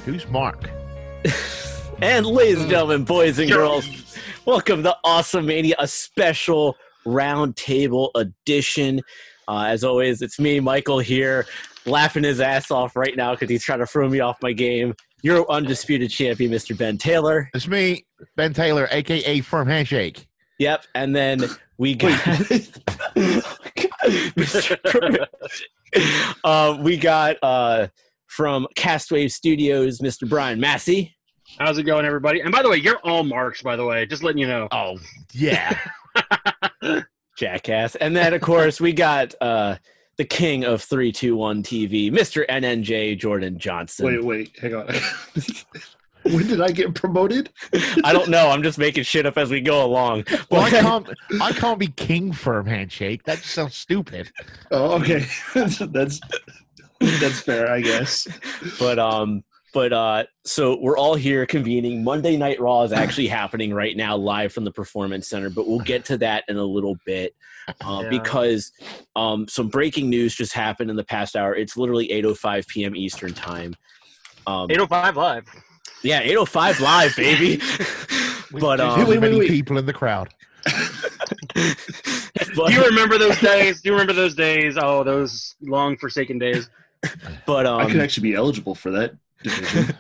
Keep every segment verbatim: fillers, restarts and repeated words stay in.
Who's Mark? And ladies and gentlemen, boys and girls, welcome to Awesome Mania, a special roundtable edition. Uh, as always, it's me, Michael, here, laughing his ass off right now because he's trying to throw me off my game. Your undisputed champion, Mister Ben Taylor. It's me, Ben Taylor, a k a. Firm Handshake. Yep, and then we got... uh, we got uh, from Castwave Studios, Mister Brian Massey. How's it going, everybody? And by the way, you're all marks, by the way. Just letting you know. Oh, yeah. Jackass. And then, of course, we got uh, the king of three two one T V, Mister N N J Jordan Johnson. Wait, wait, hang on. When did I get promoted? I don't know. I'm just making shit up as we go along. Well, I can't, I can't be king Firm Handshake. That just sounds stupid. Oh, okay. that's that's fair, I guess. But um, but uh, so we're all here convening. Monday Night Raw is actually happening right now, live from the Performance Center. But we'll get to that in a little bit, uh, Yeah. because um, some breaking news just happened in the past hour. It's literally eight oh five p.m. Eastern time. Um, eight oh five live. Yeah, eight oh five live, baby. But There's um, too wait, many wait, wait. people in the crowd. but, Do you remember those days? Do you remember those days? Oh, those long forsaken days. but um, I could actually be eligible for that division.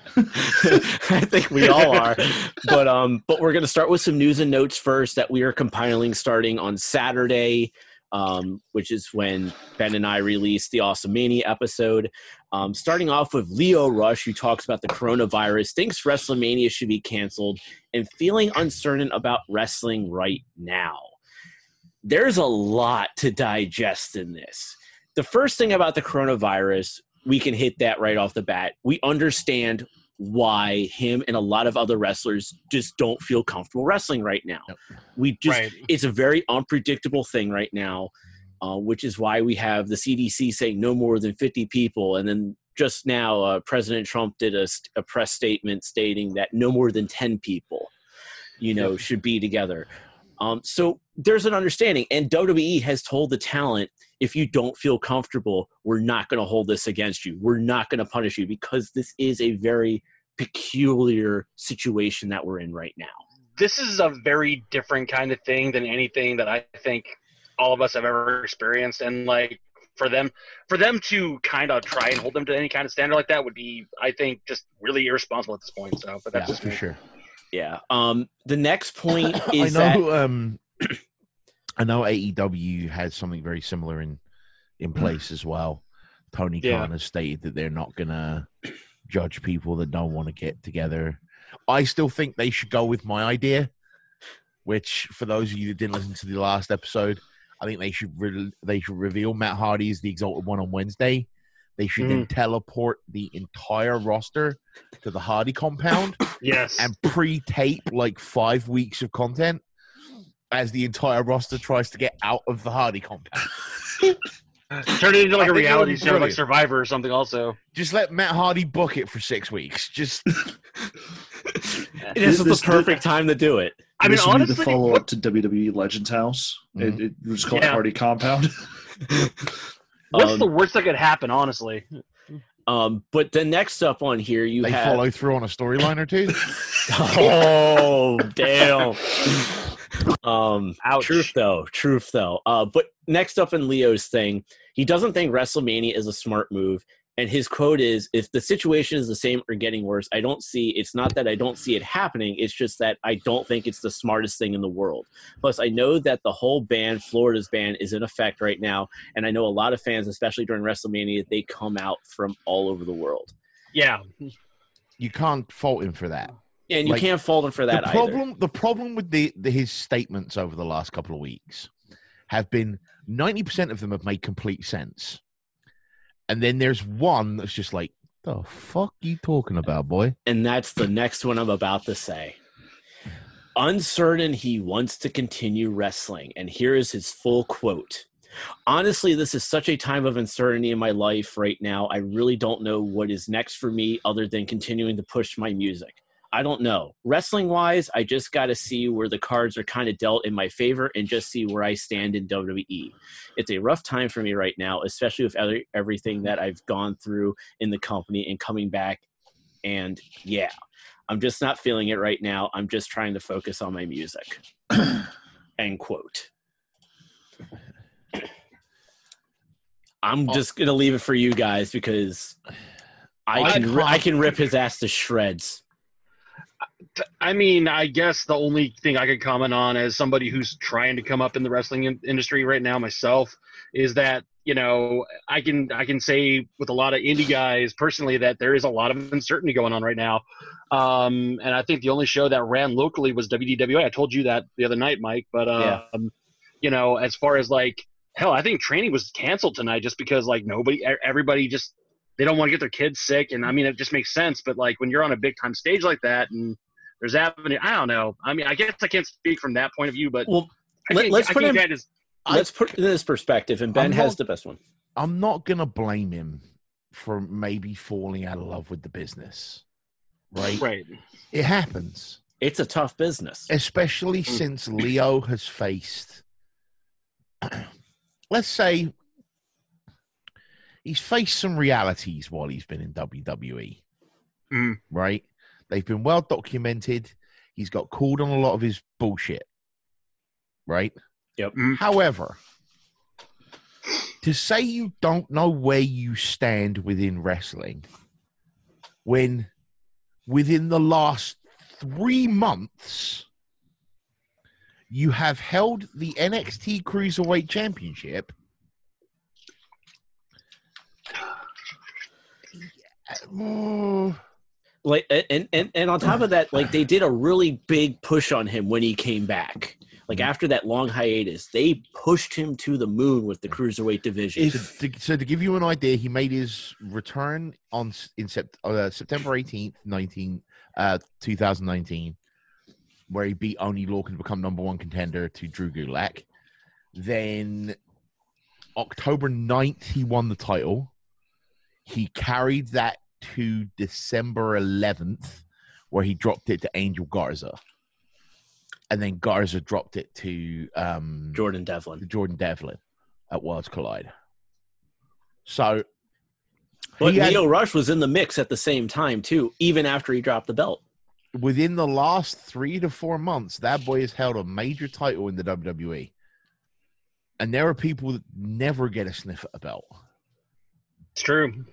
I think we all are. But um, but we're gonna start with some news and notes first that we are compiling starting on Saturday, um, which is when Ben and I released the Awesome Mania episode. Um, starting off with Leo Rush, who talks about the coronavirus, thinks WrestleMania should be canceled, and feeling uncertain about wrestling right now. There's a lot to digest in this. The first thing about the coronavirus, we can hit that right off the bat. We understand why him and a lot of other wrestlers just don't feel comfortable wrestling right now. We just Right. It's a very unpredictable thing right now, uh, which is why we have the C D C saying no more than fifty people. And then just now, uh, President Trump did a, st- a press statement stating that no more than ten people, you know, Yep. should be together. Um, so there's an understanding, and W W E has told the talent, if you don't feel comfortable, we're not going to hold this against you. We're not going to punish you, because this is a very peculiar situation that we're in right now. This is a very different kind of thing than anything that I think all of us have ever experienced. And like for them, for them to kind of try and hold them to any kind of standard like that would be, I think, just really irresponsible at this point. So, but that's Yeah, just for me. sure. Yeah. Um, the next point I is know. that Um, I know A E W has something very similar in in place as well. Tony Yeah. Khan has stated that they're not gonna judge people that don't want to get together. I still think they should go with my idea, which, for those of you that didn't listen to the last episode, I think they should re- they should reveal Matt Hardy as the Exalted One on Wednesday. They should then teleport the entire roster to the Hardy compound Yes. and pre-tape like five weeks of content as the entire roster tries to get out of the Hardy compound. Turn it into like I a think it reality would be show, like brilliant. Survivor or something. Also, Just let Matt Hardy book it for six weeks. Just this is This- the perfect time to do it. I mean, this would be honestly, the follow what- up to W W E Legends House. Mhm. It, it was called Yeah. Party Compound. what's Um, the worst that could happen? Honestly, Um, but the next up on here, you they have follow through on a storyline or two. Oh, damn. Um, Ouch. truth though, truth though. Uh, but next up in Leo's thing, he doesn't think WrestleMania is a smart move. And his quote is, if the situation is the same or getting worse, I don't see, it's not that I don't see it happening. It's just that I don't think it's the smartest thing in the world. Plus, I know that the whole ban, Florida's ban, is in effect right now. And I know a lot of fans, especially during WrestleMania, they come out from all over the world. yeah. You can't fault him for that. And you Like, can't fault him for that the either. problem, the problem with the, the his statements over the last couple of weeks have been ninety percent of them have made complete sense, and then there's one that's just like, the fuck you talking about, boy? And that's the next one I'm about to say. Uncertain he wants to continue wrestling. And here is his full quote. Honestly, this is such a time of uncertainty in my life right now. I really don't know what is next for me other than continuing to push my music. I don't know. Wrestling-wise, I just got to see where the cards are kind of dealt in my favor and just see where I stand in W W E. It's a rough time for me right now, especially with every, everything that I've gone through in the company and coming back And yeah, I'm just not feeling it right now. I'm just trying to focus on my music. End quote. I'm just gonna leave it for you guys because I I can ri- I can't- can rip his ass to shreds. I mean, I guess the only thing I could comment on as somebody who's trying to come up in the wrestling in- industry right now myself is that, you know, I can I can say with a lot of indie guys personally that there is a lot of uncertainty going on right now. Um, and I think the only show that ran locally was W D W A. I told you that the other night, Mike. But, Yeah. um, you know, as far as like, hell, I think training was canceled tonight just because like nobody, e- everybody just, they don't want to get their kids sick. And I mean, it just makes sense. But like when you're on a big time stage like that and there's avenue, I don't know. I mean, I guess I can't speak from that point of view, but Well, I let, think, let's I put think him. that is, Let's put it in this perspective, and Ben I'm has not- the best one. I'm not gonna blame him for maybe falling out of love with the business, right? right. It happens, It's a tough business. especially Mm. since Leo has faced. Let's say he's faced some realities while he's been in W W E, Mm. right? They've been well documented. He's got called on a lot of his bullshit, right? Yep. Mm. However, to say you don't know where you stand within wrestling when within the last three months you have held the N X T Cruiserweight Championship. Mm, Like, and, and and on top of that, like they did a really big push on him when he came back. Like after that long hiatus, they pushed him to the moon with the cruiserweight division. so, to, so to give you an idea, he made his return on s- in sept, uh, September eighteenth, nineteen, uh, twenty nineteen, where he beat Oney Lorcan to become number one contender to Drew Gulak. Then October ninth, he won the title. He carried that to December eleventh, where he dropped it to Angel Garza. And then Garza dropped it to um, Jordan Devlin. Jordan Devlin at Worlds Collide. So, But he had- Leo Rush was in the mix at the same time, too, even after he dropped the belt. within the last three to four months, that boy has held a major title in the W W E. And there are people that never get a sniff at a belt. It's true.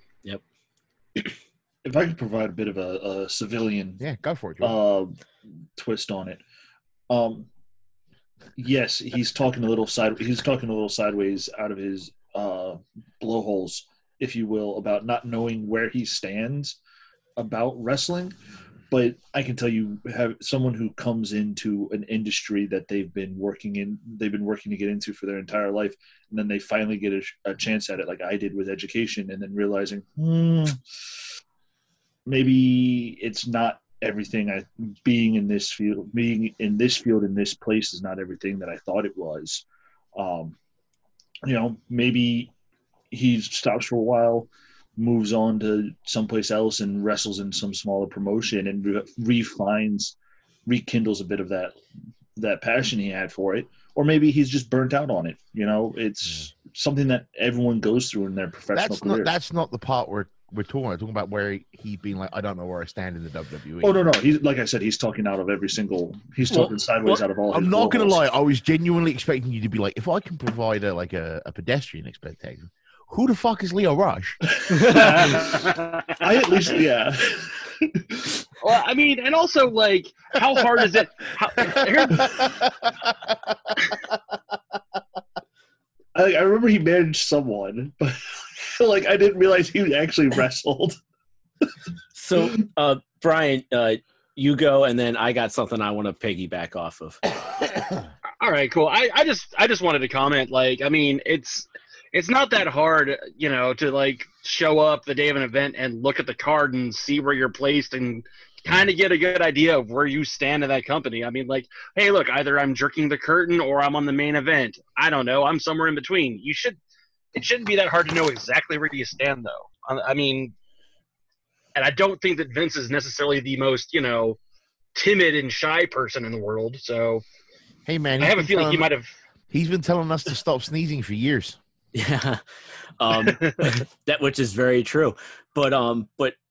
If I could provide a bit of a, a civilian Yeah, go for it. Jordan. uh, twist on it. Um, yes, he's talking a little side. He's talking a little sideways out of his uh, blowholes, if you will, about not knowing where he stands about wrestling. But I can tell you, have someone who comes into an industry that they've been working in, they've been working to get into for their entire life, and then they finally get a, a chance at it, like I did with education, and then realizing, hmm, maybe it's not everything. I being in this field, being in this field in this place is not everything that I thought it was. Um, you know, maybe he stops for a while, moves on to someplace else and wrestles in some smaller promotion and re- refines, rekindles a bit of that that passion he had for it. Or maybe he's just burnt out on it. You know, it's something that everyone goes through in their professional That's career. not that's not the part we're we're talking about. Talking about where he being like, I don't know where I stand in the W W E. Oh no, no. He's like I said, he's talking out of every single. He's Well, talking sideways well, out of all. I'm his not gonna blowholes. lie. I was genuinely expecting you to be like, if I can provide a like a, a pedestrian expectation, who the fuck is Leo Rush? I at least, yeah. Well, I mean, and also like, how hard is it? How, here, I, I remember he managed someone, but like I didn't realize he actually wrestled. So, uh, Brian, uh, you go, and then I got something I want to piggyback off of. all right, cool. I, I just I just wanted to comment. Like, I mean, it's it's not that hard, you know, to like show up the day of an event and look at the card and see where you're placed and kind of get a good idea of where you stand in that company. I mean, like, hey, look, either I'm jerking the curtain or I'm on the main event. I don't know. I'm somewhere in between. You should. It shouldn't be that hard to know exactly where you stand, though. I, I mean, and I don't think that Vince is necessarily the most, you know, timid and shy person in the world. So Hey man, I he's have a been feeling he telling- might have. He's been telling us to stop sneezing for years. Yeah, um, that which is very true. But um, but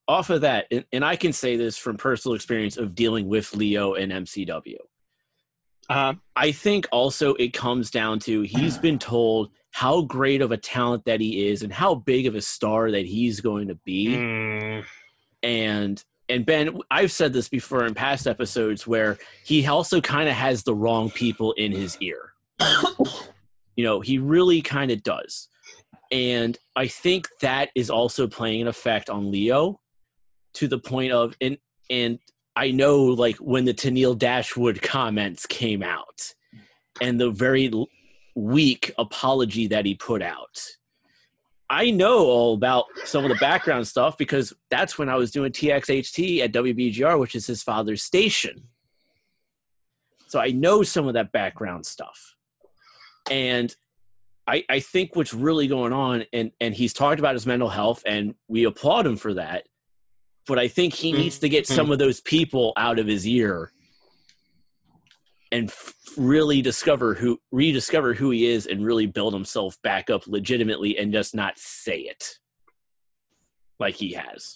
off of that, and, and I can say this from personal experience of dealing with Leo and M C W. Uh-huh. I think also it comes down to he's been told how great of a talent that he is and how big of a star that he's going to be. Mm. And and Ben, I've said this before in past episodes where he also kind of has the wrong people in his ear. You know, he really kind of does. And I think that is also playing an effect on Leo to the point of, and and I know like when the Tennille Dashwood comments came out and the very weak apology that he put out, I know all about some of the background stuff because that's when I was doing T X H T at W B G R, which is his father's station. So I know some of that background stuff. And I, I think what's really going on, and, and he's talked about his mental health, and we applaud him for that, but I think he needs to get some of those people out of his ear and f- really discover who, rediscover who he is and really build himself back up legitimately and just not say it like he has.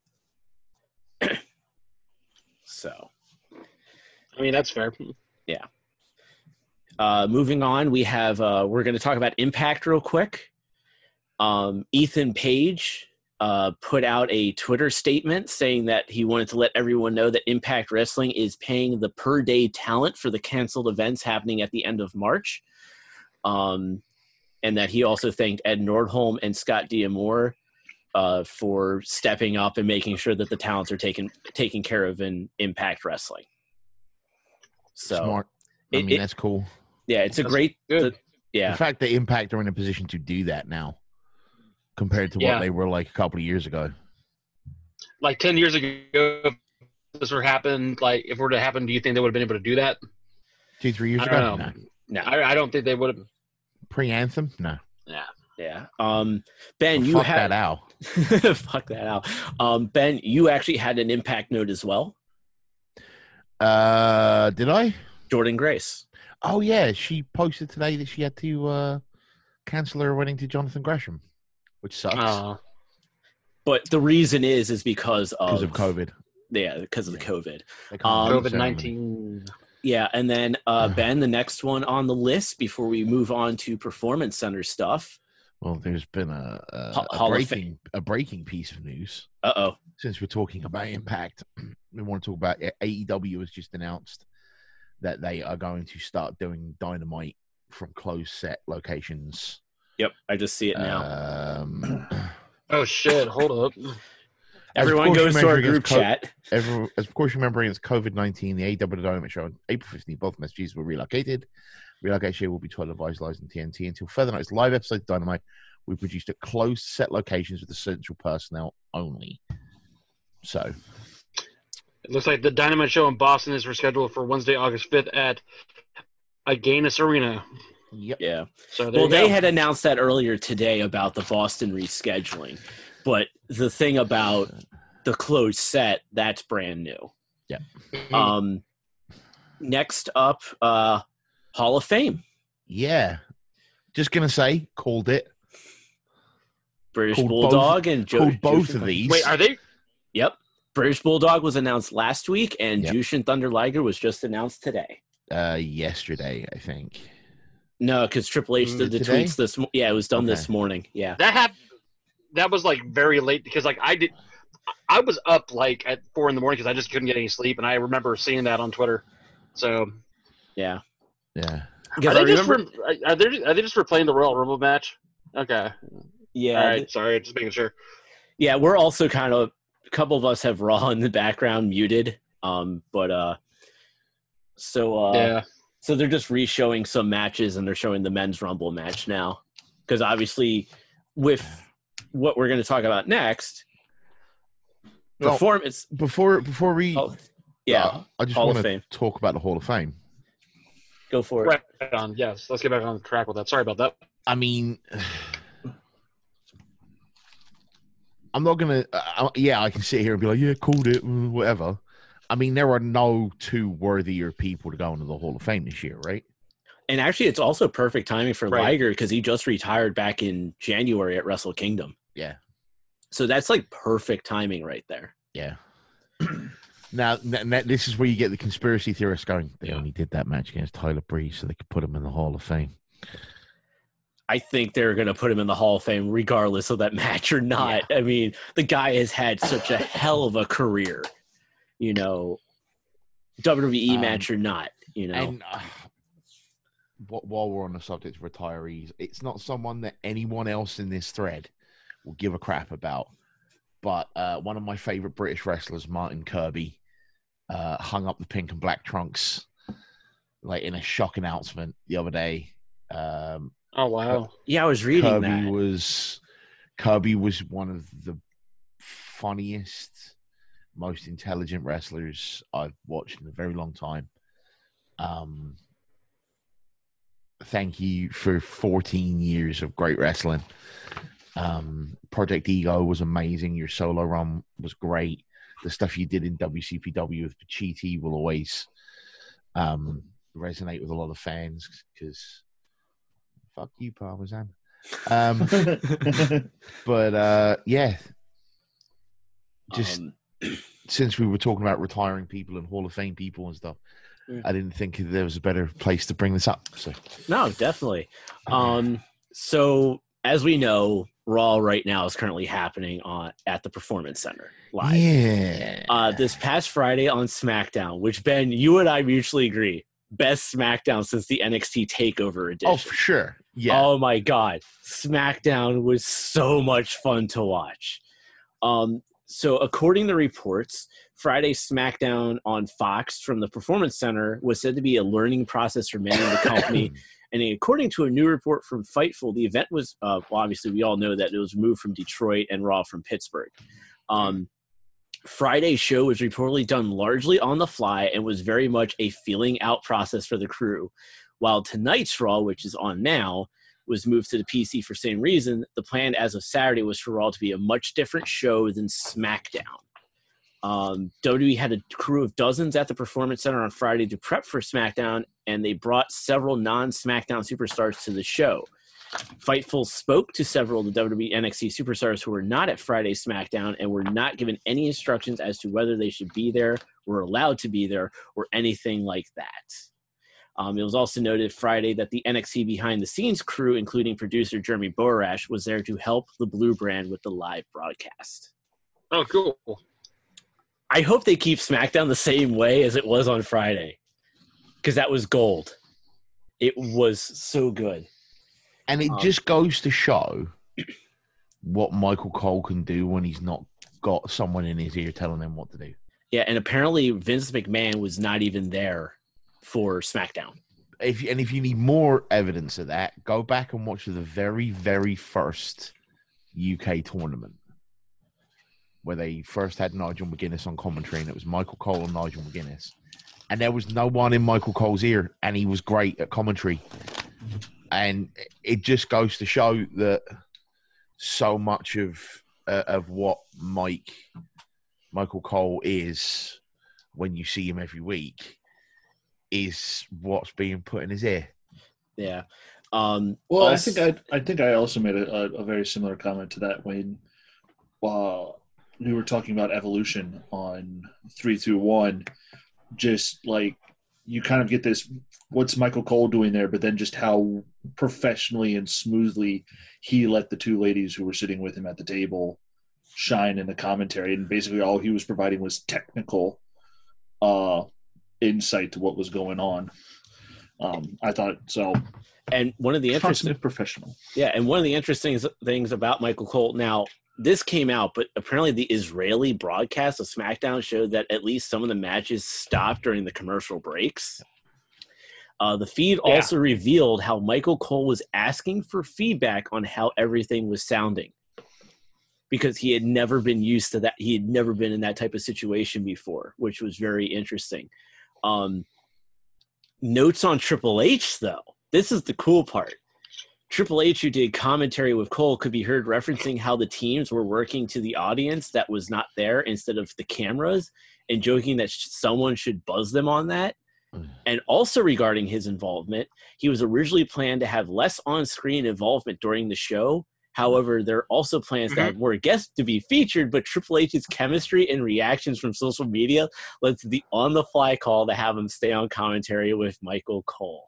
So. I mean, that's fair. Yeah. Uh, moving on, we have, uh, we're going to talk about Impact real quick. Um, Ethan Page uh, put out a Twitter statement saying that he wanted to let everyone know that Impact Wrestling is paying the per day talent for the canceled events happening at the end of March. Um, and that he also thanked Ed Nordholm and Scott D'Amore uh, for stepping up and making sure that the talents are taken, taken care of in Impact Wrestling. So Smart. I it- mean, it- that's cool. yeah, it's a That's great, good. the- yeah. The fact that Impact are in a position to do that now compared to Yeah. what they were like a couple of years ago. Like ten years ago, if this were happened, like if it were to happen, do you think they would have been able to do that? Two, three years I ago? don't know. No. No. I, I don't think they would have. Pre-Anthem? No. Yeah. Yeah. Um, Ben, Well, you fuck had that out. fuck that out. Um, Ben, you actually had an Impact note as well. Uh, did I? Jordan Grace. Oh, yeah. She posted today that she had to uh, cancel her wedding to Jonathan Gresham, which sucks Uh, But the reason is is because of, because of COVID. Yeah, because of the COVID. They can't Um, do the COVID ceremony. nineteen. Yeah, and then uh, Ugh. Ben, the next one on the list before we move on to Performance Center stuff. Well, there's been a, a, Ho- a Hall of breaking a breaking piece of news. Uh oh. Since we're talking about Impact, we want to talk about A E W has just announced that they are going to start doing Dynamite from closed set locations. Yep, I just see it now. Um, Oh shit! Hold up. as Everyone precaution goes to our measure group against co- chat. Every, as of course, remembering it's COVID nineteen, the A E W Dynamite show on April fifteenth, both messages were relocated. Relocation will be televised live on T N T until further notice. Live episodes of Dynamite we produced at closed set locations with essential personnel only. So, It looks like the Dynamite show in Boston is rescheduled for Wednesday, August fifth at Agganis Arena. yep. Yeah. So there Well, you they go. had announced that earlier today about the Boston rescheduling. But the thing about the closed set, that's brand new. Mhm. Um, next up, uh, Hall of Fame. Yeah. Just gonna say, called it. British Called Bulldog and Joe. called both Jushin- of these. Wait, are they? Yep. British Bulldog was announced last week, and Yep. Jushin Thunder Liger was just announced today. uh, yesterday, I think. No, because Triple H Mm, did the today? tweets this. Mo- yeah, it was done Okay. this morning. Yeah. That happened. That was like very late because like I did. I was up like at four in the morning because I just couldn't get any sleep, and I remember seeing that on Twitter. So Yeah. Yeah. Because are I they just remember. re- are they are they just replaying the Royal Rumble match? Okay. yeah. All right. Sorry, just making sure. Yeah, we're also kind of a couple of us have Raw in the background muted. Um, but uh, so uh, yeah. so they're just re-showing some matches, and they're showing the men's Rumble match now because obviously with what we're going to talk about next, Well, performance. Before before we, Oh, yeah, uh, I just Hall of want to Fame. talk about the Hall of Fame. Go for it. Right on. Yes. Let's get back on track with that. Sorry about that. I mean, I'm not gonna. Uh, yeah, I can sit here and be like, yeah, called it, mm, whatever. I mean, there are no two worthier people to go into the Hall of Fame this year, right? And actually, it's also perfect timing for Right. Liger because he just retired back in January at Wrestle Kingdom. Yeah. So that's like perfect timing right there. Yeah. now, n- n- this is where you get the conspiracy theorists going. They only did that match against Tyler Breeze so they could put him in the Hall of Fame. I think they're going to put him in the Hall of Fame regardless of that match or not. Yeah. I mean, the guy has had such a hell of a career, you know, W W E um, match or not, you know. And uh, while we're on the subject of retirees, it's not someone that anyone else in this thread will give a crap about. But uh, one of my favorite British wrestlers, Martin Kirby, uh, hung up the pink and black trunks like in a shock announcement the other day. Um, Oh wow! Yeah, I was reading Kirby that. was Kirby was one of the funniest, most intelligent wrestlers I've watched in a very long time. Um, thank you for fourteen years of great wrestling. Um, Project Ego was amazing. Your solo run was great. The stuff you did in W C P W with Pacitti will always um, resonate with a lot of fans because. Fuck you, Parmesan. Um, but uh, yeah, just um, since we were talking about retiring people and Hall of Fame people and stuff, yeah. I didn't think there was a better place to bring this up. So no, definitely. Um, so as we know, Raw right now is currently happening on at the Performance Center live. Yeah. Uh, this past Friday on SmackDown, which Ben, you and I mutually agree. Best SmackDown since the N X T TakeOver edition. Oh, for sure. Yeah. Oh, my God. SmackDown was so much fun to watch. Um, so according to reports, Friday's SmackDown on Fox from the Performance Center was said to be a learning process for many in the company. And according to a new report from Fightful, the event was, uh, well, obviously we all know that it was moved from Detroit and Raw from Pittsburgh. Um, Friday's show was reportedly done largely on the fly and was very much a feeling out process for the crew. While tonight's Raw, which is on now, was moved to the P C for same reason, the plan as of Saturday was for Raw to be a much different show than SmackDown. Um, W W E had a crew of dozens at the Performance Center on Friday to prep for SmackDown, and they brought several non-SmackDown superstars to the show. Fightful spoke to several of the W W E N X T superstars who were not at Friday's SmackDown and were not given any instructions as to whether they should be there, were allowed to be there, or anything like that. Um, it was also noted Friday that the N X T behind-the-scenes crew, including producer Jeremy Borash, was there to help the Blue Brand with the live broadcast. Oh, cool. I hope they keep SmackDown the same way as it was on Friday, because that was gold. It was so good. And it um, just goes to show what Michael Cole can do when he's not got someone in his ear telling him what to do. Yeah, and apparently Vince McMahon was not even there for SmackDown. If and if you need more evidence of that, go back and watch the very, very first U K tournament where they first had Nigel McGuinness on commentary, and it was Michael Cole and Nigel McGuinness. And there was no one in Michael Cole's ear, and he was great at commentary. And it just goes to show that so much of uh, of what Mike Michael Cole is when you see him every week is what's being put in his ear. Yeah. Um, well, also, I think I I think I also made a, a, a very similar comment to that when uh, we were talking about Evolution on three two one. Just like you kind of get this. What's Michael Cole doing there, but then just how professionally and smoothly he let the two ladies who were sitting with him at the table shine in the commentary. And basically all he was providing was technical uh, insight to what was going on. Um, I thought so. And one of the interesting professional. Yeah. And one of the interesting things about Michael Cole now, this came out, but apparently the Israeli broadcast of SmackDown showed that at least some of the matches stopped during the commercial breaks. Uh, the feed yeah. also revealed how Michael Cole was asking for feedback on how everything was sounding because he had never been used to that. He had never been in that type of situation before, which was very interesting. Um, notes on Triple H, though. This is the cool part. Triple H, who did commentary with Cole, could be heard referencing how the teams were working to the audience that was not there instead of the cameras and joking that sh- someone should buzz them on that. And also regarding his involvement, he was originally planned to have less on-screen involvement during the show. However, there are also plans to have more guests to be featured, but Triple H's chemistry and reactions from social media led to the on-the-fly call to have him stay on commentary with Michael Cole.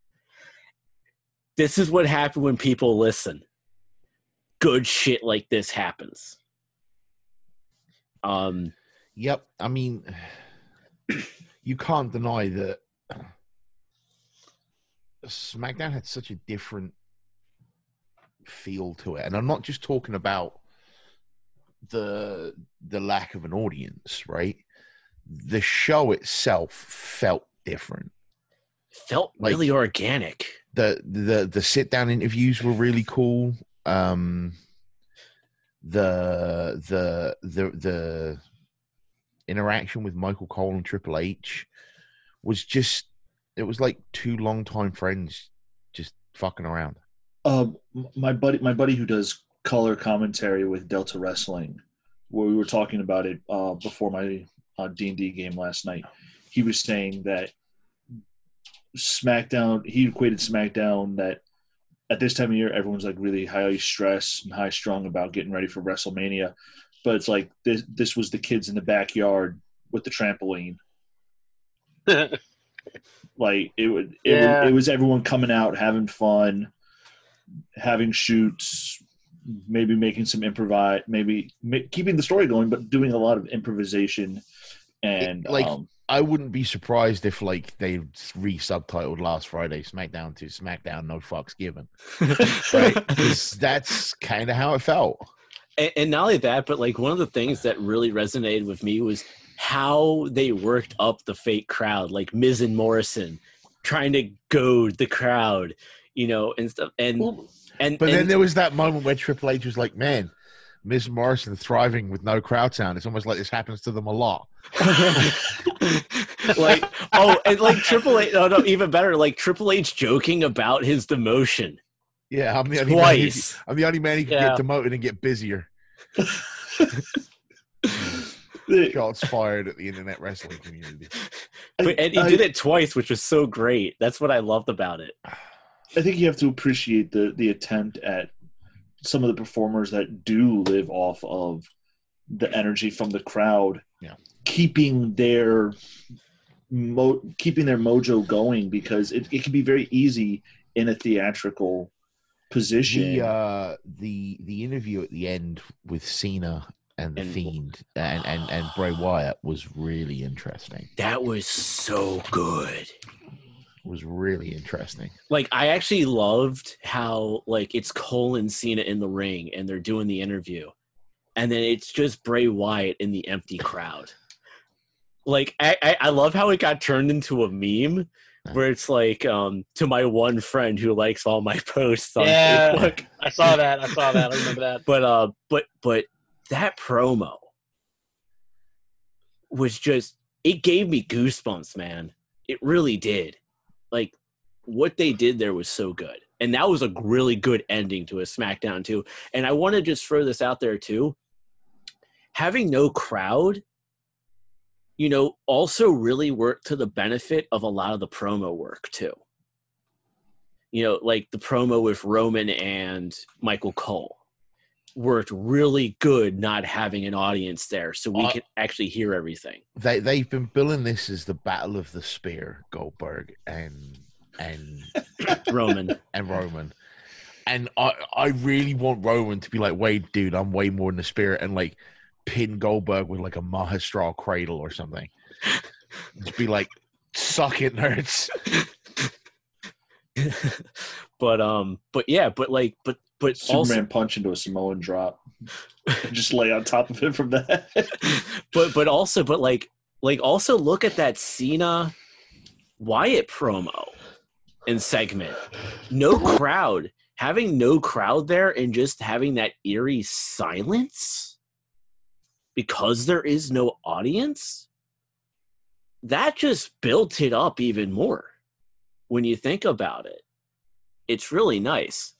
This is what happened when people listen. Good shit like this happens. Um, yep. I mean, you can't deny that SmackDown had such a different feel to it, and I'm not just talking about the the lack of an audience, right? The show itself felt different, felt like, really organic. The the the sit down interviews were really cool. Um, the the the the interaction with Michael Cole and Triple H was just, it was like two longtime friends just fucking around. Um, my buddy, my buddy who does color commentary with Delta Wrestling, where we were talking about it uh, before my uh, D and D game last night. He was saying that SmackDown, he equated SmackDown that at this time of year, everyone's like really highly stressed and high strung about getting ready for WrestleMania. But it's like this, this was the kids in the backyard with the trampoline. Like it would, it, Yeah. would, it was everyone coming out, having fun, having shoots, maybe making some improvise, maybe ma- keeping the story going, but doing a lot of improvisation. And It- like, um, I wouldn't be surprised if like they re-subtitled last Friday SmackDown to SmackDown No Fucks Given, right? Because that's kind of how it felt. And, and not only that, but like one of the things that really resonated with me was how they worked up the fake crowd, like Miz and Morrison trying to goad the crowd, you know, and stuff. And well, and But and, then there was that moment where Triple H was like, "Man, Miz Morrison thriving with no crowd sound. It's almost like this happens to them a lot." like oh, and like Triple H. No, no, even better. Like Triple H joking about his demotion. Yeah, I'm the only man who, Twice. I'm the only man who can Yeah. get demoted and get busier. Shots fired at the internet wrestling community. But, and he I- did it twice, which was so great. That's what I loved about it. I think you have to appreciate the the attempt at some of the performers that do live off of the energy from the crowd, Yeah. keeping their mo- keeping their mojo going, because it, it can be very easy in a theatrical position. The uh, the the interview at the end with Cena and the And- Fiend and, and and Bray Wyatt was really interesting. That was so good. Was really interesting. Like I actually loved how like it's Cole and Cena in the ring and they're doing the interview, and then it's just Bray Wyatt in the empty crowd. Like I, I, I love how it got turned into a meme where it's like um to my one friend who likes all my posts on Yeah. Facebook. I saw that. I saw that. I remember that. But uh but but that promo was just, it gave me goosebumps, man. It really did. Like what they did there was so good. And that was a really good ending to a SmackDown too. And I want to just throw this out there too. Having no crowd, you know, also really worked to the benefit of a lot of the promo work too. You know, like the promo with Roman and Michael Cole worked really good not having an audience there so we Uh, could actually hear everything. They they've been billing this as the Battle of the Spear, Goldberg and and Roman. and Roman. And I I really want Roman to be like, wait, dude, I'm way more than the Spirit, and like pin Goldberg with like a Mahastral cradle or something. Just be like, suck it, nerds. but um but yeah, but like but but Superman also punch into a Samoan drop, just lay on top of it from that. but but also but like like also look at that Cena Wyatt promo and segment. No crowd. Having no crowd there and just having that eerie silence because there is no audience, that just built it up even more when you think about it. It's really nice.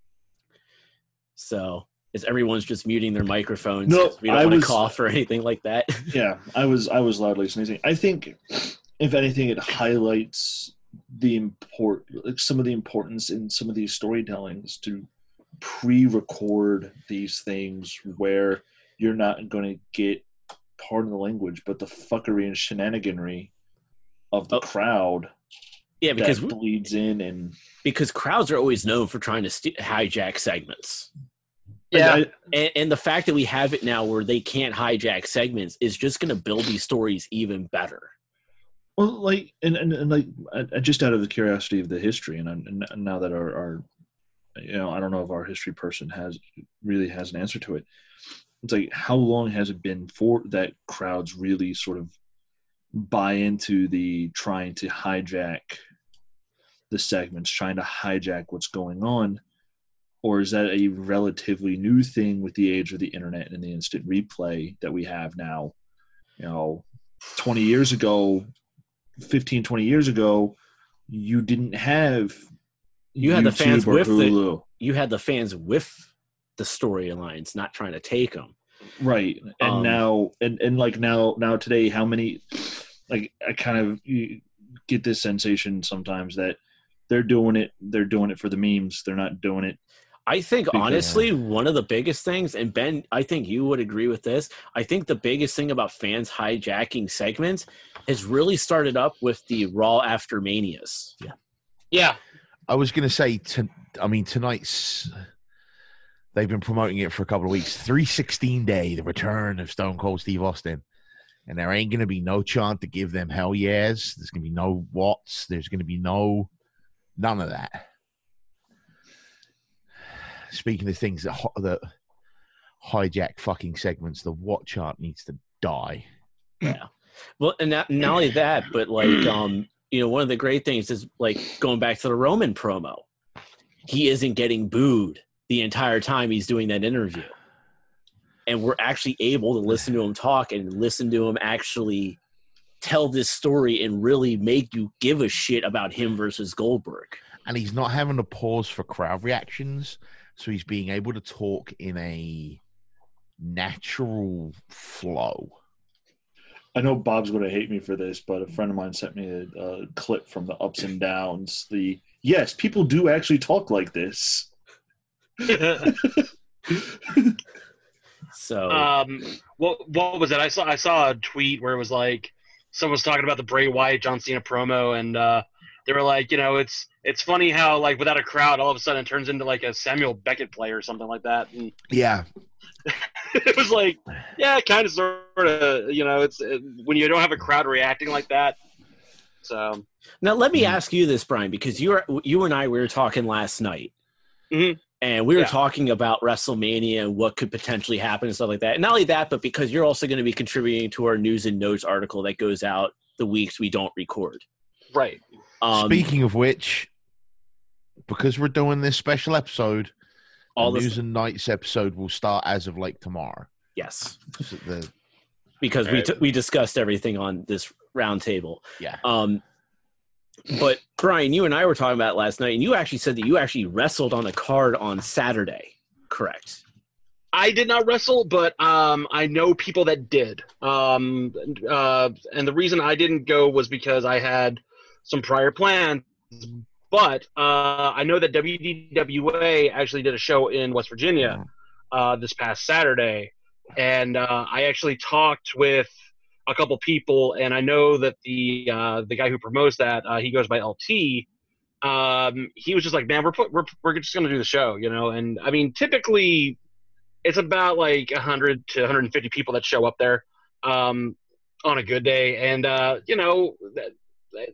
So, as everyone's just muting their microphones, No, 'cause we don't I want to was- cough or anything like that. Yeah, I was I was loudly sneezing. I think, if anything, it highlights the import, like some of the importance in some of these storytellings to pre-record these things where you're not going to get, pardon the language, but the fuckery and shenaniganry of the oh. crowd. Yeah, because that bleeds in, and because crowds are always known for trying to st- hijack segments. Yeah, I, and, and the fact that we have it now where they can't hijack segments is just going to build these stories even better. Well, like, and, and, and like, uh, just out of the curiosity of the history, and, and now that our, our, you know, I don't know if our history person has really has an answer to it. It's like, how long has it been for that crowds really sort of buy into the trying to hijack the segments, trying to hijack what's going on? Or is that a relatively new thing with the age of the internet and the instant replay that we have now? You know, twenty years ago, fifteen, twenty years ago, you didn't have you had YouTube the fans or with Hulu. the you had the fans with the storylines, not trying to take them. Right. And Um, now, and, and like now, now today, how many, like, I kind of you get this sensation sometimes that they're doing it, they're doing it for the memes. They're not doing it. I think, Because- honestly, one of the biggest things, and Ben, I think you would agree with this, I think the biggest thing about fans hijacking segments has really started up with the Raw After Manias. Yeah. yeah. I was going to say, to, I mean, tonight's, they've been promoting it for a couple of weeks. three sixteen Day, the return of Stone Cold Steve Austin. And there ain't going to be no chant to give them hell yes. There's going to be no whats. There's going to be no, none of that. Speaking of things that, ho- that hijack fucking segments, the what chart needs to die. Yeah. Well, and not, not only that, but like, um, you know, one of the great things is like going back to the Roman promo. He isn't getting booed the entire time he's doing that interview. And we're actually able to listen to him talk and listen to him actually tell this story and really make you give a shit about him versus Goldberg. And he's not having to pause for crowd reactions. So he's being able to talk in a natural flow. I know Bob's going to hate me for this, but a friend of mine sent me a, a clip from the ups and downs. The yes, people do actually talk like this. So, um, what what was it? I saw I saw a tweet where it was like someone was talking about the Bray Wyatt John Cena promo, and uh, they were like, you know, it's it's funny how like without a crowd, all of a sudden it turns into like a Samuel Beckett play or something like that. And Yeah. it was like, yeah, kind of, sort of, you know, it's it, when you don't have a crowd reacting like that. So now let me ask you this, Brian, because you were, you and I we were talking last night, Mhm. and we were Yeah. talking about WrestleMania and what could potentially happen and stuff like that. And not only that, but because you're also going to be contributing to our news and notes article that goes out the weeks we don't record. right. Um, Speaking of which, because we're doing this special episode, all the this, News and Nights episode will start as of like tomorrow. yes, So the, because we t- we discussed everything on this roundtable. yeah. Um, but Brian, you and I were talking about it last night, and you actually said that you actually wrestled on a card on Saturday, correct? I did not wrestle, but um, I know people that did. Um, uh, and the reason I didn't go was because I had some prior plans. But uh, I know that W D W A actually did a show in West Virginia uh, this past Saturday, and uh, I actually talked with a couple people, and I know that the uh, the guy who promotes that, uh, he goes by L T. Um, he was just like, man, we're put, we're we're just gonna do the show, you know. And I mean, typically, it's about like one hundred to one hundred fifty people that show up there um, on a good day, and uh, you know. That, that,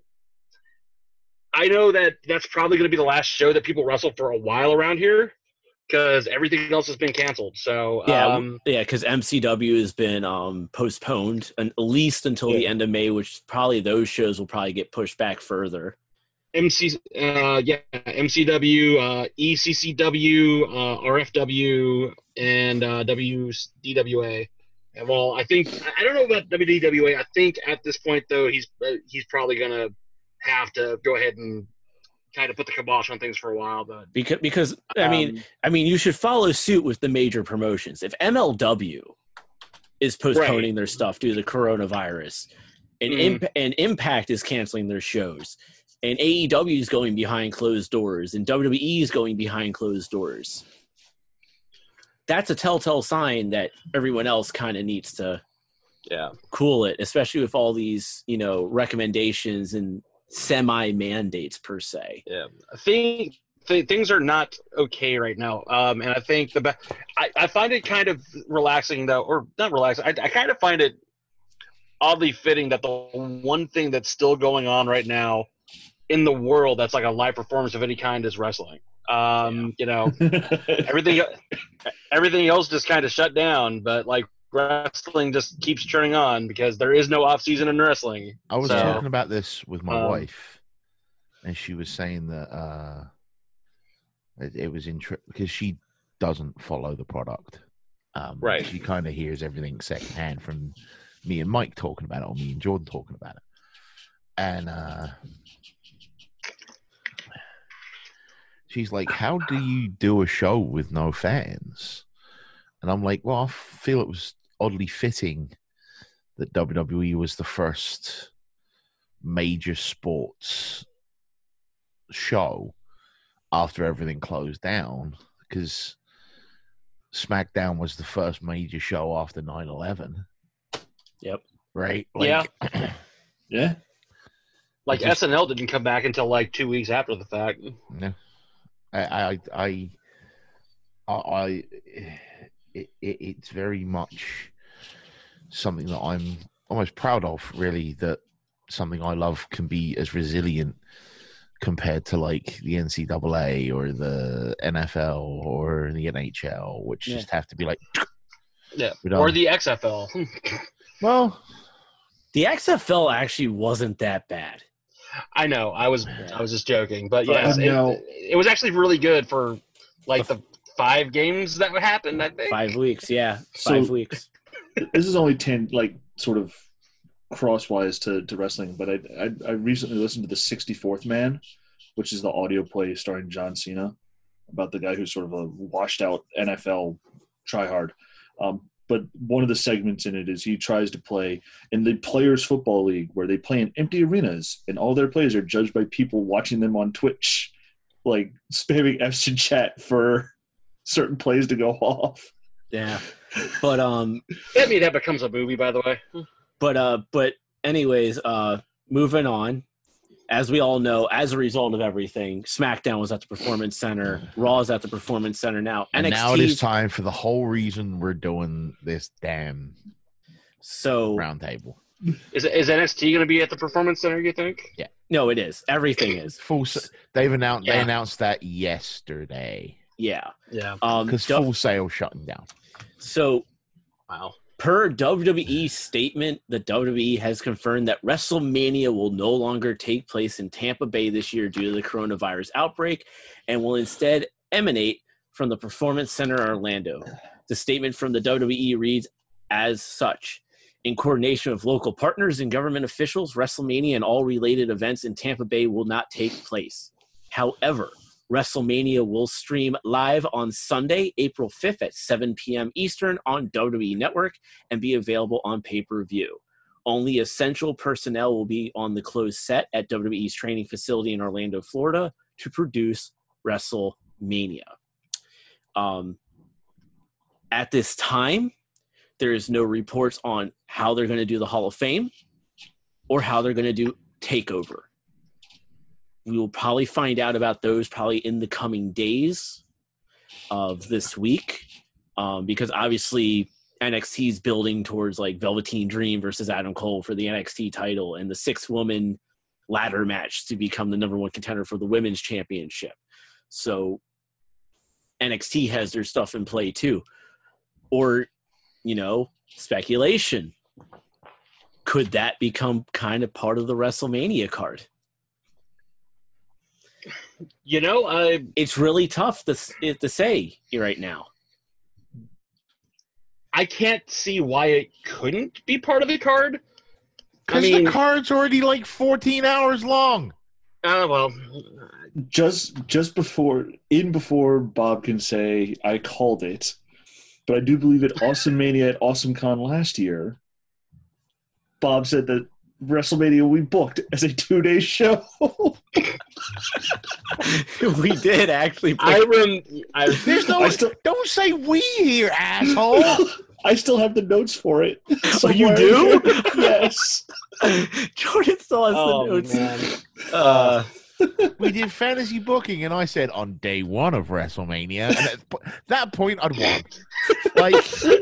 I know that that's probably going to be the last show that people wrestle for a while around here because everything else has been canceled. So Yeah, um, yeah, because M C W has been um, postponed and at least until the Yeah. end of May, which probably those shows will probably get pushed back further. M C, uh, yeah, M C W, uh, E C C W, uh, R F W, and uh, W D W A. And well, I think I don't know about W D W A. I think at this point though, he's uh, he's probably going to have to go ahead and kind of put the kibosh on things for a while. But Because, because I mean, um, I mean, you should follow suit with the major promotions. If M L W is postponing Right. their stuff due to the coronavirus, and Mhm. Imp- and Impact is canceling their shows, and A E W is going behind closed doors, and W W E is going behind closed doors, that's a telltale sign that everyone else kind of needs to Yeah. cool it, especially with all these, you know, recommendations and semi-mandates per se. Yeah, I think th- things are not okay right now. Um, and I think the be- I, I find it kind of relaxing though, or not relaxing. I, I kind of find it oddly fitting that the one thing that's still going on right now in the world that's like a live performance of any kind is wrestling. Um, you know, everything everything else just kind of shut down, but like wrestling just keeps churning on because there is no off season in wrestling. I was So, talking about this with my um, wife, and she was saying that uh, it, it was interesting because she doesn't follow the product. Um, Right. She kind of hears everything secondhand from me and Mike talking about it, or me and Jordan talking about it. And uh, she's like, how do you do a show with no fans? And I'm like, well, I feel it was oddly fitting that W W E was the first major sports show after everything closed down, because SmackDown was the first major show after nine eleven. Yep. Right? Yeah. Yeah. like It just- S N L didn't come back until like two weeks after the fact. No. I, I, I, I, I it, it, it's very much something that I'm almost proud of, really, that something I love can be as resilient compared to like the N C double A or the N F L or the N H L, which Yeah. just have to be like, Yeah, we're or done. the X F L. Well, The X F L actually wasn't that bad. I know. I was I was just joking, but But yes, now- it, it was actually really good for like the five games that happened. I think Five weeks, yeah. So- Five weeks. This is only ten, like sort of crosswise to, to wrestling, but I, I I recently listened to the sixty-fourth Man, which is the audio play starring John Cena, about the guy who's sort of a washed out N F L tryhard. Um, but one of the segments in it is he tries to play in the Players Football League, where they play in empty arenas, and all their plays are judged by people watching them on Twitch, like spamming F's in chat for certain plays to go off. Yeah. But um that mean that becomes a movie. By the way, but uh but anyways, uh moving on. As we all know, as a result of everything, SmackDown was at the Performance Center, Raw is at the Performance Center now. and N X T, now it is time for the whole reason we're doing this damn so roundtable. is is N X T going to be at the Performance Center? You think? no, it is. Everything is. Full. s- They've announced. They Yeah. announced that yesterday Yeah. Yeah. Um because du- Full Sail shutting down. so Wow. per W W E statement, the W W E has confirmed that WrestleMania will no longer take place in Tampa Bay this year due to the coronavirus outbreak and will instead emanate from the Performance Center in Orlando. The statement from the W W E reads as such. In coordination with local partners and government officials, WrestleMania and all related events in Tampa Bay will not take place. However, WrestleMania will stream live on Sunday, April fifth at seven p.m. Eastern on W W E Network and be available on pay-per-view. Only essential personnel will be on the closed set at W W E's training facility in Orlando, Florida to produce WrestleMania. Um, at this time, there is no reports on how they're going to do the Hall of Fame or how they're going to do TakeOver. We will probably find out about those probably in the coming days of this week, um, because obviously N X T is building towards like Velveteen Dream versus Adam Cole for the N X T title and the six-woman ladder match to become the number one contender for the women's championship. So N X T has their stuff in play too. Or, you know, speculation. Could that become kind of part of the WrestleMania card? You know, I It's really tough to, to say right now. I can't see why it couldn't be part of the card. I Because mean, the card's already like fourteen hours long. uh, well, Just just before in before Bob can say I called it, but I do believe at Awesome Mania at Awesome Con last year, Bob said that WrestleMania we booked as a two-day show. We did actually. I rem. I, There's no. I still- Don't say we here, asshole. I still have the notes for it. Oh, you somewhere. do? Yes. Jordan still has oh the notes. man. Uh, We did fantasy booking, and I said on day one of WrestleMania. And at that point, I'd won. Like,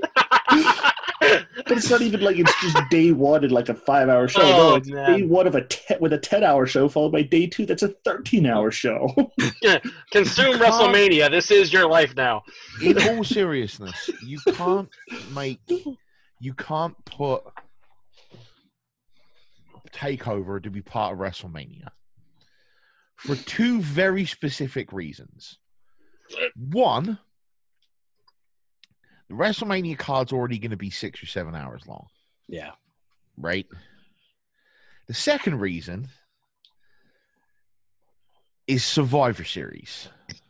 But it's not even like it's just day one and like a five-hour show. Oh, no, it's man. day one of a te- with a ten-hour show, followed by day two. That's a thirteen-hour show. Consume WrestleMania. This is your life now. in all seriousness, you can't make, you can't put Takeover to be part of WrestleMania for two very specific reasons. One, the WrestleMania card's already going to be six or seven hours long, yeah. right? The second reason is Survivor Series.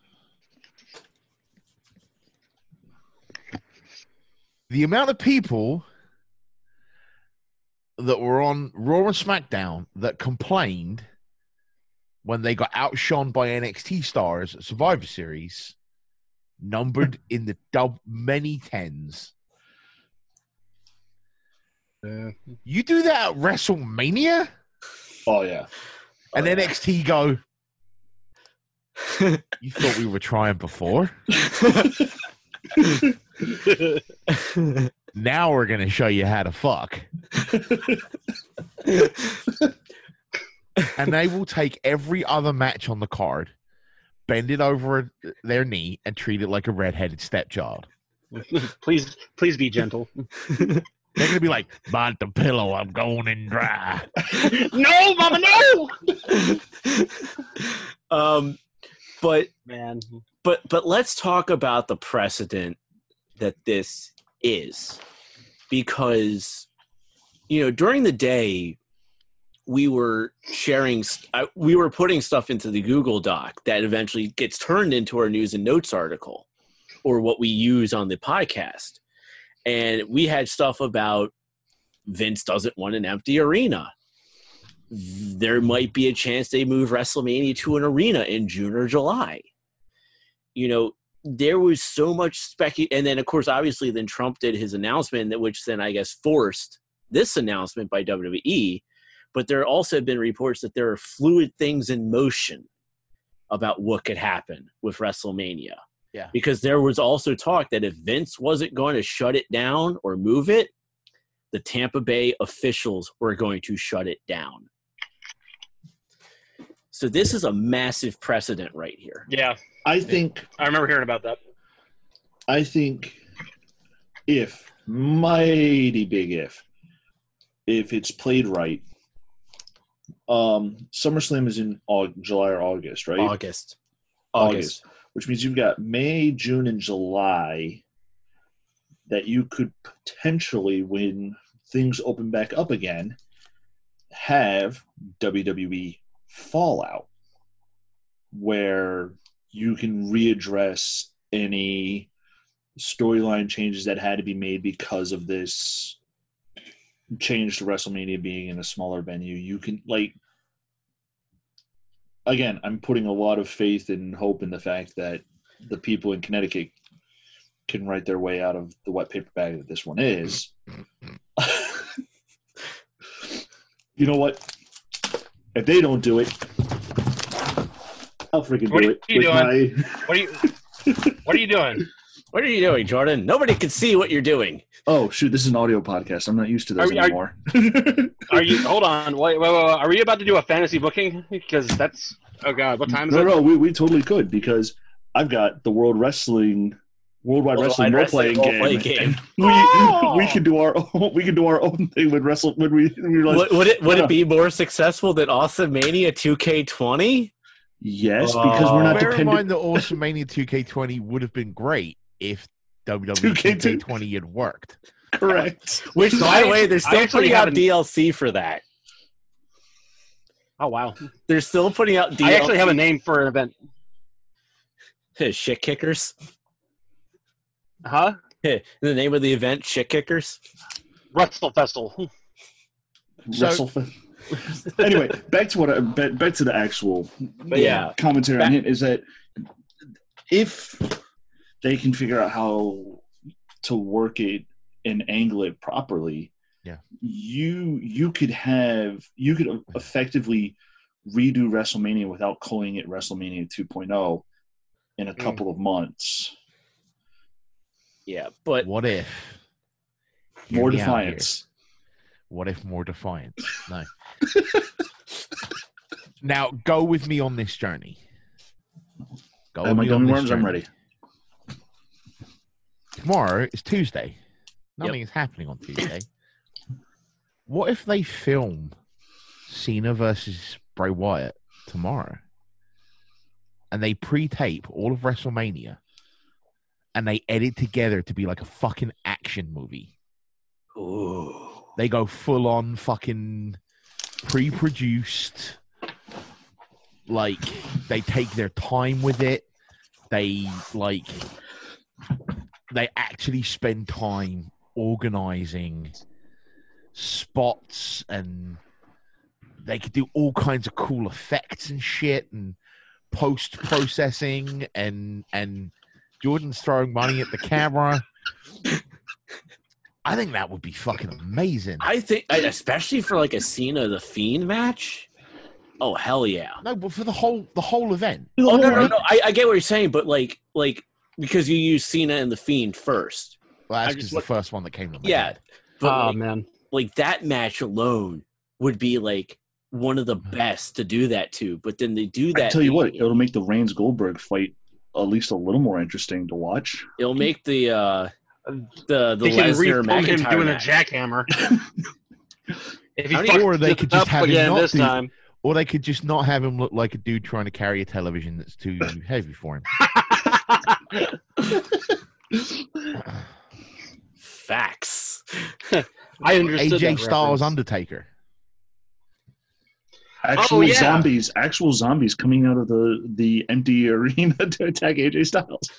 The amount of people that were on Raw and SmackDown that complained when they got outshone by N X T stars at Survivor Series numbered in the dub many tens. Yeah. You do that at WrestleMania, Oh yeah. and Oh, N X T go, you thought we were trying before? Now we're going to show you how to fuck. And they will take every other match on the card, bend it over their knee, and treat it like a redheaded stepchild. Please, please be gentle. They're going to be like, bite the pillow, I'm going in dry. No, Mama, no. um, but Man. but but let's talk about the precedent that this is, because you know during the day we were sharing, uh, we were putting stuff into the Google Doc that eventually gets turned into our news and notes article, or what we use on the podcast. And we had stuff about Vince doesn't want an empty arena. There might be a chance they move WrestleMania to an arena in June or July. You know, there was so much specu- and then of course, obviously, then Trump did his announcement, that which then I guess forced this announcement by W W E. But there also have been reports that there are fluid things in motion about what could happen with WrestleMania. Yeah. Because there was also talk that if Vince wasn't going to shut it down or move it, the Tampa Bay officials were going to shut it down. So this is a massive precedent right here. Yeah, I think I remember hearing about that. I think if, mighty big if, if it's played right, um, SummerSlam is in August, July or August, right? August. August. Which means you've got May, June, and July that you could potentially, when things open back up again, have W W E Fallout, where you can readdress any storyline changes that had to be made because of this change to WrestleMania being in a smaller venue. You can, like, again, I'm putting a lot of faith and hope in the fact that the people in Connecticut can write their way out of the wet paper bag that this one is. You know what? If they don't do it, I'll freaking What do are it. you with doing? my- What are you? What are you doing? What are you doing, Jordan? Nobody can see what you're doing. Oh, shoot, this is an audio podcast. I'm not used to this Are we- are- anymore. Are you? Hold on. Wait, wait, wait, wait. Are we about to do a fantasy booking? Because that's. Oh God, what time is no, it? no, we, we totally could, because I've got the World Wrestling Worldwide Wrestling role playing role-playing game. game. We, Oh! we can do our own, we can do our own thing with wrestle when we, we realize, Would, would it would No. it be more successful than Awesome Mania two K twenty? yes, because we're not Bear in dependent. mind that Awesome Mania two K twenty would have been great if W W E two K two K twenty had worked. Correct. Which, by the way, they're I still actually putting out haven't- D L C for that. Oh wow. They're still putting out D L C. I actually have a name for an event. Shit Kickers. Huh? The name of the event, Shit Kickers. Wrestle Festival. So- WrestleFan. Anyway, back to what I, back, back to the actual But yeah, commentary on Back- it is that if they can figure out how to work it and angle it properly, Yeah. you you could have you could effectively redo WrestleMania without calling it WrestleMania two point oh in a Mm. couple of months. yeah, but What if? Hear More me out here. defiance. What if more defiance? No. Now go with me on this journey. Go Am I with me on going this worms? I'm journey. ready. Tomorrow is Tuesday. Nothing is happening on Tuesday. What if they film Cena versus Bray Wyatt tomorrow, and they pre-tape all of WrestleMania, and they edit together to be like a fucking action movie? ooh, They go full on fucking pre-produced. Like, they take their time with it. They like they actually spend time organizing spots, and they could do all kinds of cool effects and shit and post processing, and and Jordan's throwing money at the camera. I think that would be fucking amazing. I think, especially for like a Cena the Fiend match. Oh hell yeah! No, but for the whole the whole event. Oh no no no! I, I get what you're saying, but like like because you use Cena and the Fiend first. Well, that's I just just the look- first one that came to my Yeah, head. but Oh like, man. like that match alone would be like one of the best to do that to. But then they do I that. tell you what, it'll make the Reigns Goldberg fight at least a little more interesting to watch. It'll make the uh the the They can Lesnar refilm him McIntyre doing a match. jackhammer. If he How do fucks you- Or they it could just up have him again not this do- time. Or they could just not have him look like a dude trying to carry a television that's too heavy for him. Facts. I understood A J that Styles reference. Undertaker. Actual Oh, yeah. zombies, actual zombies coming out of the, the empty arena to attack A J Styles.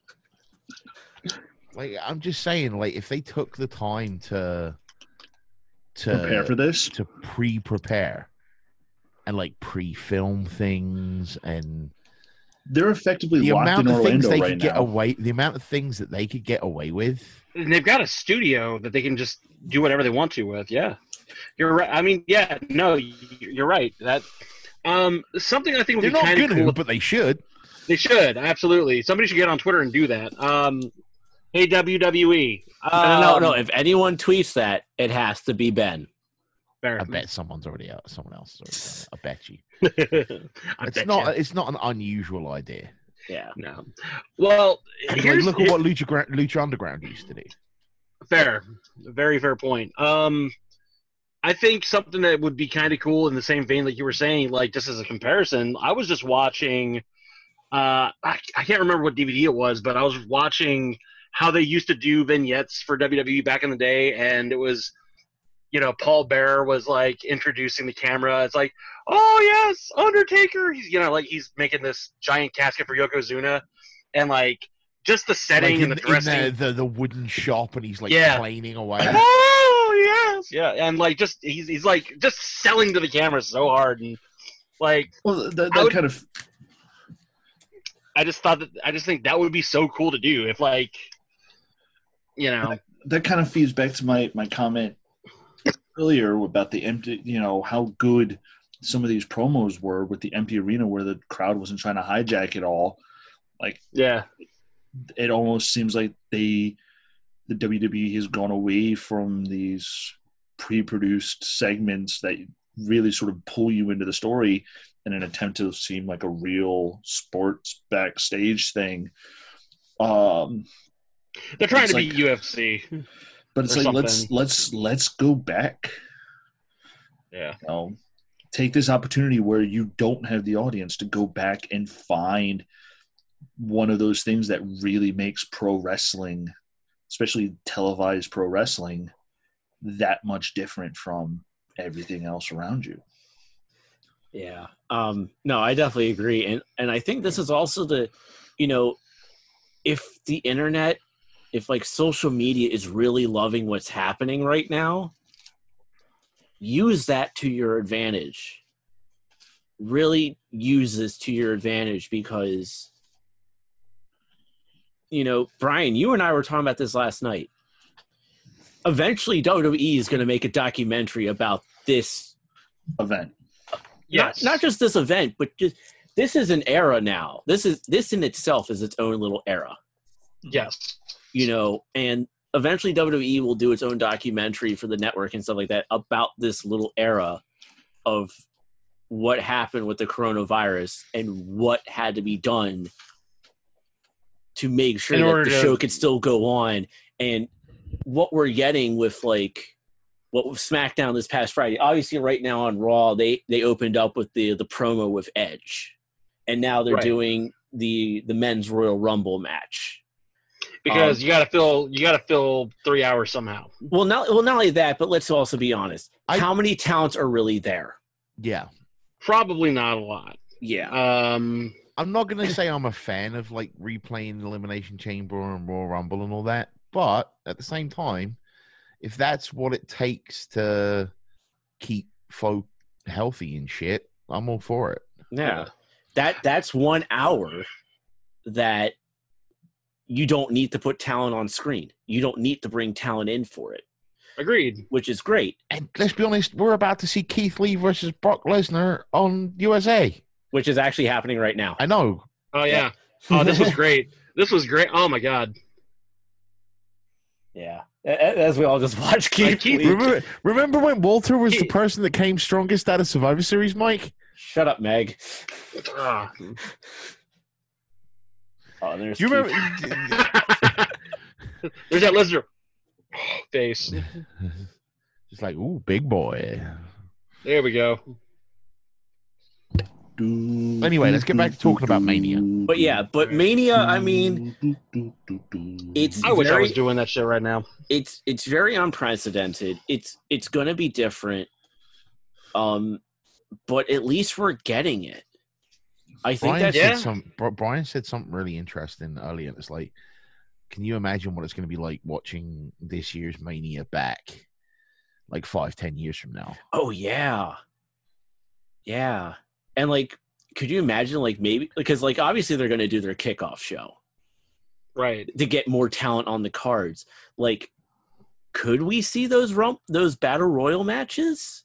Like, I'm just saying, like, if they took the time to to Prepare for this. to pre-prepare and like pre-film things, and They're effectively the locked amount in of things Orlando they right could get now. away, the amount of things that they could get away with. And they've got a studio that they can just do whatever they want to with. Yeah, you're right. I mean, yeah, no, you're right. That um, something I think would They're be not kind of gonna, cool. but they should. They should absolutely. Somebody should get on Twitter and do that. Um, hey W W E. no, no, no, Um, no. If anyone tweets that, it has to be Ben. fair. I bet someone's already out. Someone else is already done it. I bet you. I It's bet not. ya. It's not an unusual idea. Yeah. No. Well, Like, here's look at what Lucha, Gra- Lucha Underground used to do. fair, very fair point. Um, I think something that would be kind of cool in the same vein like you were saying, like just as a comparison. I was just watching. Uh, I, I can't remember what D V D it was, but I was watching how they used to do vignettes for W W E back in the day, and it was, you know, Paul Bearer was like introducing the camera. It's like, oh yes, Undertaker. He's, you know, like he's making this giant casket for Yokozuna, and like just the setting Like in, and the in dressing. the, the the wooden shop, and he's like Yeah. planing away. Oh yes, yeah, and like just he's he's like just selling to the camera so hard, and like Well, that, I that would- kind of I just thought that I just think that would be so cool to do if like, you know, that kind of feeds back to my, my comment earlier about the empty, you know, how good some of these promos were with the empty arena where the crowd wasn't trying to hijack it all. Like, yeah, it almost seems like they, the W W E has gone away from these pre-produced segments that really sort of pull you into the story in an attempt to seem like a real sports backstage thing. Um, they're trying It's to like- be U F C. but it's Or like let's something. let's let's go back. Yeah, You know, take this opportunity where you don't have the audience to go back and find one of those things that really makes pro wrestling, especially televised pro wrestling, that much different from everything else around you. Yeah. Um, no, I definitely agree. And and I think this is also the, you know, if the internet, if like social media is really loving what's happening right now, use that to your advantage. Really use this to your advantage because, you know, Brian, you and I were talking about this last night. Eventually, W W E is going to make a documentary about this event. Yes. Not, not just this event, but just this is an era now. This is this in itself is its own little era. Yes. You know, and eventually W W E will do its own documentary for the network and stuff like that about this little era of what happened with the coronavirus and what had to be done to make sure In that order the to- show could still go on. And what we're getting with like what with SmackDown this past Friday, obviously right now on Raw, they, they opened up with the, the promo with Edge, and now they're Right. doing the, the men's Royal Rumble match. Because Um, you gotta fill you gotta fill three hours somehow. Well, not, well, not only that, but let's also be honest. I- How many talents are really there? Yeah. Probably not a lot. Yeah. Um I'm not going to say I'm a fan of like replaying Elimination Chamber and Royal Rumble and all that, but at the same time, if that's what it takes to keep folk healthy and shit, I'm all for it. Yeah. That that's one hour that you don't need to put talent on screen. You don't need to bring talent in for it, agreed. which is great. And let's be honest, we're about to see Keith Lee versus Brock Lesnar on U S A. Which is actually happening right now. I know. Oh yeah. Oh, this was great. This was great. Oh my god. Yeah. As we all just watch Keith Keith- Lee. Remember, remember when Walter was the Keith- person that came strongest out of Survivor Series, Mike? Shut up, Meg. Ah. Oh, there's Do you remember? Keith. There's that Lesnar face. Just like, ooh, big boy. There we go. Anyway, let's get back to talking about Mania. But yeah, but Mania, I mean, it's I wish I very, was doing that shit right now. it's it's very unprecedented. It's it's going to be different. Um, but at least we're getting it. I think Brian that's Yeah. said some. Bri- Brian said something really interesting earlier. It's like, can you imagine what it's going to be like watching this year's Mania back, like five, ten years from now? Oh yeah, yeah, and like, could you imagine like maybe because like obviously they're going to do their kickoff show Right. to get more talent on the cards. Like, could we see those rump those battle royal matches?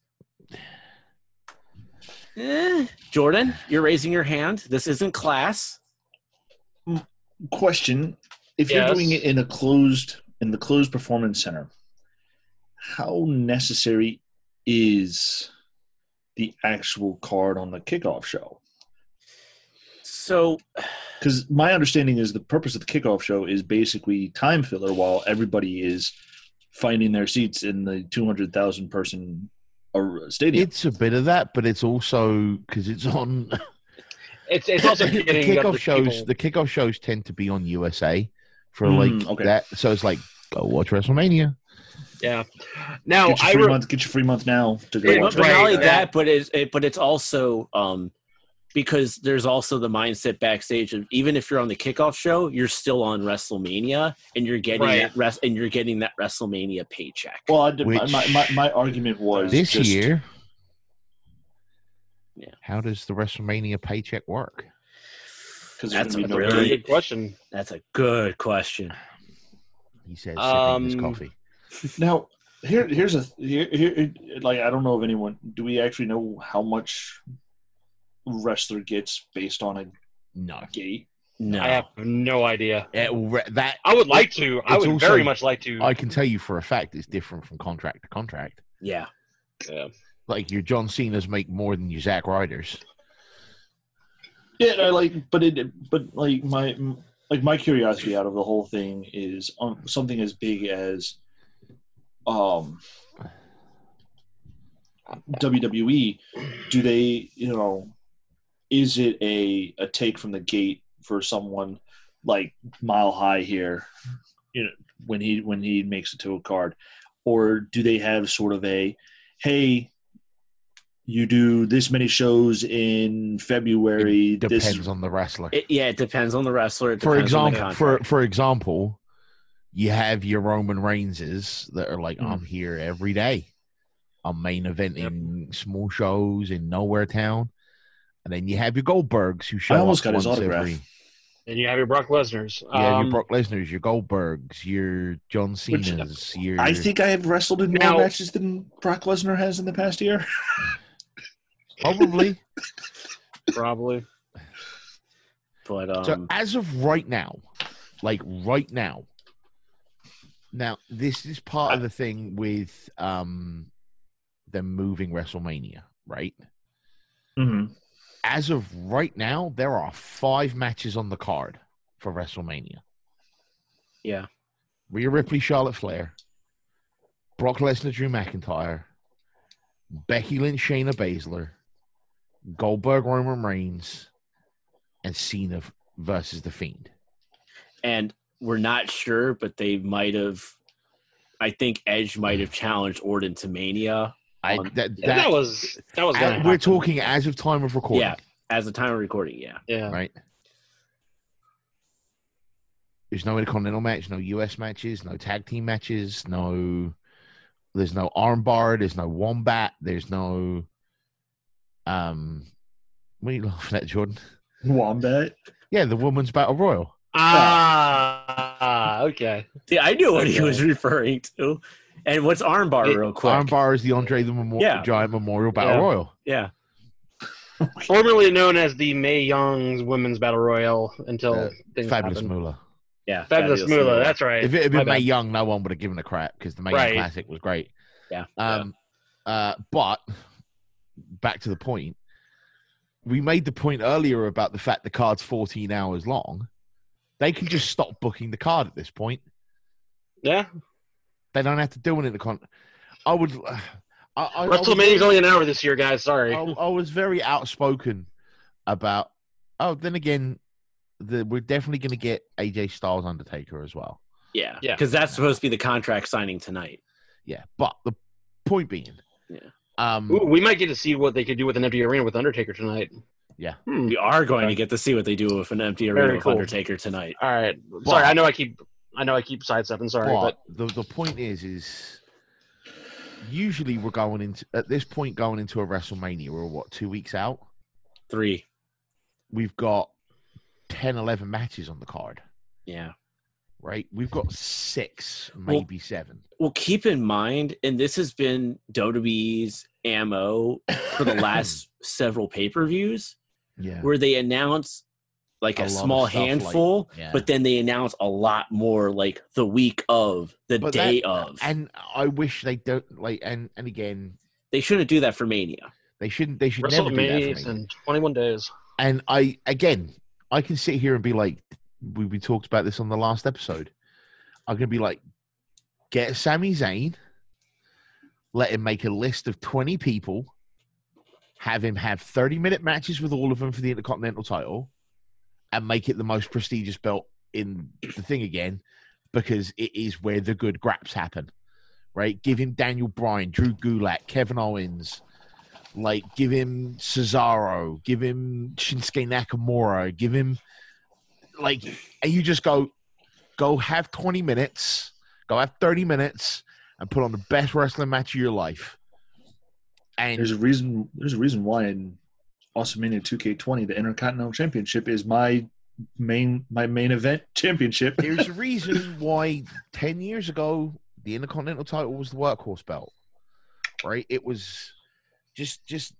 Eh. Jordan, you're raising your hand. This isn't class. Question: if Yes. you're doing it in a closed in the closed performance center, how necessary is the actual card on the kickoff show? So Because my understanding is the purpose of the kickoff show is basically time filler while everybody is finding their seats in the two hundred thousand person uh, stadium. It's a bit of that, but it's also because it's on. It's it's also the getting kickoff the shows. people- The kickoff shows tend to be on U S A for Mm, like okay. that. So it's like, go watch WrestleMania. Yeah. Now get your I free re- month. Get your free month now to go Yeah, but, watch. but right, not only that- that, but it's it, but it's also um because there's also the mindset backstage of even if you're on the kickoff show, you're still on WrestleMania and you're getting Right. that rest and you're getting that WrestleMania paycheck. Well, I did, my, Which- my, my my argument was This just, year, Yeah. how does the WrestleMania paycheck work? because That's there's a gonna be That's no a really- good question. That's a good question. He says, Um, sipping his coffee. Now, here, here's a here, here, like I don't know if anyone. Do we actually know how much wrestler gets based on a No, gate? No. I have no idea. It will re- that I would like to. I It's would also- very much like to. I can tell you for a fact it's different from contract to contract. Yeah. yeah. Like your John Cena's make more than your Zack Ryder's. Yeah, I like, but it, but like my like my curiosity out of the whole thing is um, something as big as um W W E. Do they, you know, is it a a take from the gate for someone like Mile High here, you know, when he when he makes it to a card, or do they have sort of a, hey, you do this many shows in February. Depends This on the wrestler. It, yeah, it depends on the wrestler. It for depends on the example, for contract. for example, you have your Roman Reigns's that are like, Mhm. I'm here every day. a main event yep. in small shows in Nowhere Town. And then you have your Goldbergs who show I almost up got his once autograph. every... And you have your Brock Lesnar's. You have um, your Brock Lesnar's, your Goldbergs, your John Cena's, Which, your... I think I have wrestled in Now- more matches than Brock Lesnar has in the past year. Probably. Probably. But um, So as of right now, like right now, now this is part of the thing with um them moving WrestleMania, right? Mm-hmm. As of right now, there are five matches on the card for WrestleMania. yeah, Rhea Ripley, Charlotte Flair, Brock Lesnar, Drew McIntyre, Becky Lynch, Shayna Baszler, Goldberg, Roman Reigns, and Cena versus The Fiend. and we're not sure, but they might have. I think Edge might have challenged Orton to Mania. I Um, that, yeah, that, that was that was. Gonna as- we're happen. talking as of time of recording. Yeah, as the time of recording. Yeah, Yeah. Right. There's no Intercontinental match, no U S matches, no tag team matches, no. There's no armbar. There's no wombat. There's no. Um, what are you laughing at, Jordan? Wombat. Yeah, the women's battle royal. Ah, okay. see, I knew what he Okay. was referring to. And what's armbar, It- real quick? Armbar is the Andre the Memo- Yeah. Giant Memorial Battle Yeah. Royal. Yeah, Formerly known as the Mae Young's Women's Battle Royal until Uh, things Fabulous happened. Moolah. yeah. Fabulous Moolah. That's right. If it had My been Mae bad. Young, no one would have given a crap because the Mae Young Right. Classic was great. Yeah. Um, uh, but back to the point. We made the point earlier about the fact the card's fourteen hours long. They can just stop booking the card at this point. Yeah. They don't have to do it in the con. I would. Uh, I, I, I was WrestleMania's very- only an hour this year, guys. Sorry. I, I was very outspoken about. Oh, then again, the, we're definitely going to get A J Styles Undertaker as well. yeah, Yeah. because that's supposed to be the contract signing tonight. Yeah, but the point being, Yeah. um, Ooh, we might get to see what they could do with an empty arena with Undertaker tonight. Yeah. Hmm. We are going to get to see what they do with an empty Very arena with cool. Undertaker tonight. All right. Sorry, I know I keep I know I keep sidestepping. Sorry, but but the the point is, is usually we're going into at this point going into a WrestleMania. We're what two weeks out. Three. We've got ten, eleven matches on the card, Yeah. right? We've got six, maybe seven. Well, keep in mind, and this has been W W E's M O for the last several pay-per-views, Yeah, where they announce like A a, lot of small stuff, like- handful, yeah. but then they announce a lot more like the week of, the But day that- of. and I wish they don't like. And and again, They shouldn't do that for Mania. they shouldn't. They should never do that. WrestleMania's For me. in twenty-one days. And I again, I can sit here and be like, we we talked about this on the last episode. I'm gonna be like, get Sami Zayn, let him make a list of twenty people, have him have thirty minute matches with all of them for the Intercontinental title, and make it the most prestigious belt in the thing again, because it is where the good graps happen. Right? Give him Daniel Bryan, Drew Gulak, Kevin Owens. Like, give him Cesaro, give him Shinsuke Nakamura, give him, like, and you just go, go have twenty minutes, go have thirty minutes, and put on the best wrestling match of your life. And There's a reason. There's a reason why in WrestleMania two K twenty, the Intercontinental Championship is my main my main event championship. there's a reason why ten years ago the Intercontinental title was the workhorse belt, right? It was just, just,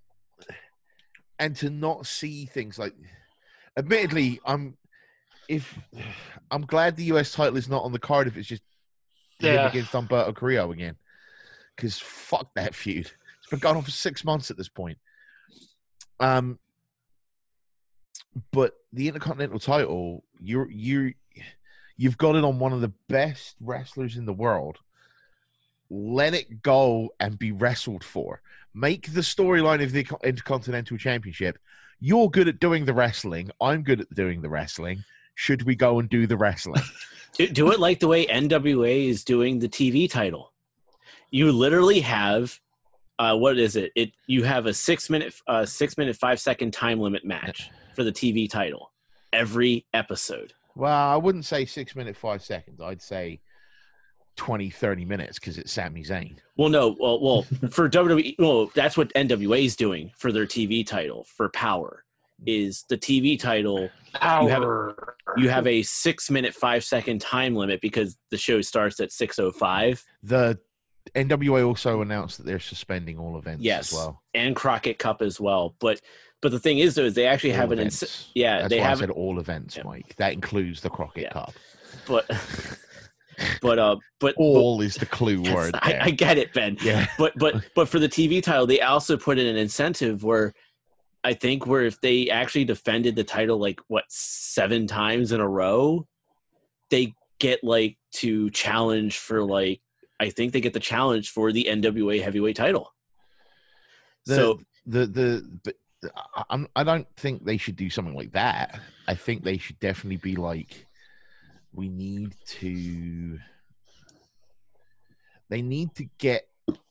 and to not see things like, admittedly, I'm, if I'm glad the U S title is not on the card if it's just him Yeah. against Humberto Carrillo again, because fuck that feud. It's been going on for six months at this point. Um, but the Intercontinental title, you're you, you've got it on one of the best wrestlers in the world. Let it go and be wrestled for. Make the storyline of the Intercontinental Championship. You're good at doing the wrestling. I'm good at doing the wrestling. Should we go and do the wrestling? Do, do it like the way N W A is doing the T V title. You literally have, uh, what is it? It you have a six minute, uh, six minute, five second time limit match for the T V title every episode. Well, I wouldn't say six minutes, five seconds. I'd say twenty, thirty minutes because it's Sami Zayn. Well, no, well, well for W W E, well, that's what N W A is doing for their T V title for Power. Is the T V title Power. you have you have a six minute five second time limit because the show starts at six oh five. The N W A also announced that they're suspending all events Yes, as well. and Crockett Cup as well. But but the thing is, though, is they actually All have an events. ins- yeah That's they why have I said all events, yeah. Mike. That includes the Crockett Yeah. Cup. but but uh but All is the clue but, word. I, there. I get it, Ben. yeah. But but but for the T V title, they also put in an incentive where I think where if they actually defended the title like what seven times in a row, they get like to challenge for like I think they get the challenge for the N W A heavyweight title. The, so the the but I- I'm I don't think they should do something like that. I think they should definitely be like, we need to. They need to get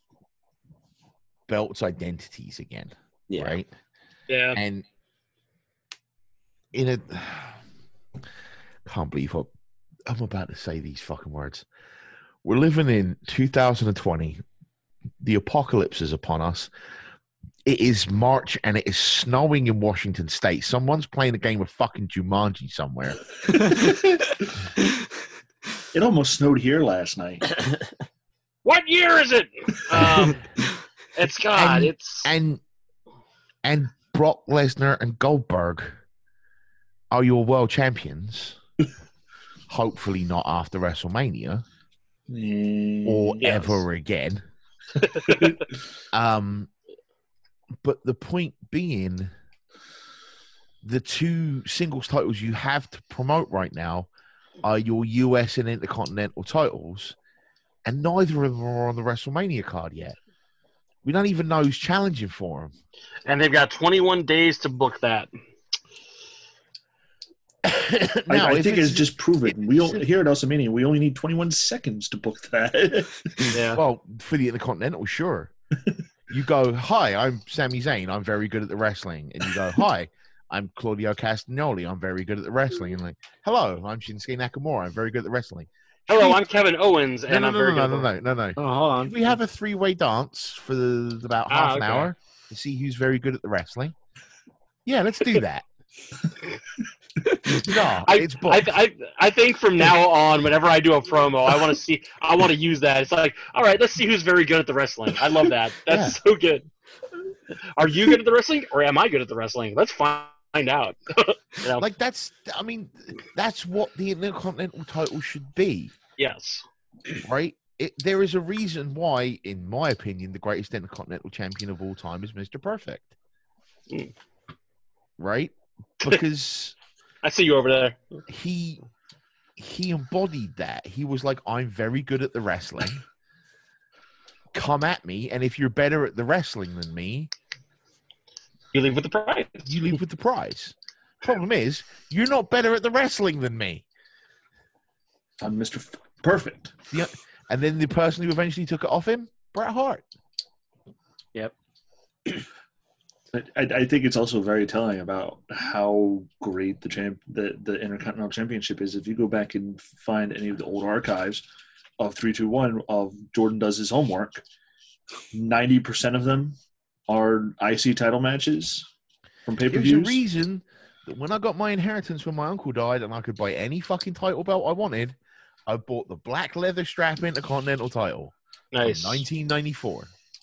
belts identities again, yeah, right? Yeah. And in a, can't believe what I'm about to say these fucking words. We're living in two thousand twenty. The apocalypse is upon us. It is March and it is snowing in Washington State. Someone's playing a game of fucking Jumanji somewhere. It almost snowed here last night. What year is it? Um, it's God. And- it's And and Brock Lesnar and Goldberg are your world champions. Hopefully not after WrestleMania or Yes. ever again. um, but the point being, the two singles titles you have to promote right now are your U S and Intercontinental titles, and neither of them are on the WrestleMania card yet. We don't even know who's challenging for them. and they've got twenty-one days to book that. now, I, I if think it's, just proven. We don't, here at WrestleMania, we only need twenty-one seconds to book that. Yeah. well for the Intercontinental, sure. You go, hi, I'm Sami Zayn. I'm very good at the wrestling. And you go, hi, I'm Claudio Castagnoli. I'm very good at the wrestling. And like, hello, I'm Shinsuke Nakamura. I'm very good at the wrestling. Hello, Should I'm Kevin Owens, we- and no, I'm no, very no, good. no, at no, no, no, no. Oh, hold on. Should we have a three-way dance for the, about Ah, half an okay. hour to see who's very good at the wrestling? Yeah, let's do that. no, I, it's I, booked. I, I think from now on, whenever I do a promo, I want to see, I want to use that. It's like, all right, let's see who's very good at the wrestling. I love that. That's so good. Are you good at the wrestling, or am I good at the wrestling? Let's find out. You know? Like, that's, I mean, that's what the Intercontinental title should be. Yes. Right? It, there is a reason why, in my opinion, the greatest Intercontinental champion of all time is Mister Perfect. Mm. Right? Because I see you over there. he he embodied that. He was like, I'm very good at the wrestling. Come at me, and if you're better at the wrestling than me, You leave with the prize. you leave with the prize. Problem is, you're not better at the wrestling than me. I'm Mister F- Perfect. Yeah. And then the person who eventually took it off him, Bret Hart. Yep. I, I think it's also very telling about how great the champ, the, the Intercontinental Championship is. If you go back and find any of the old archives of three two one of Jordan Does His Homework, ninety percent of them are I C title matches from There's a pay-per-views. reason that when I got my inheritance when my uncle died and I could buy any fucking title belt I wanted, I bought the black leather strap Intercontinental title Nice. from nineteen ninety-four.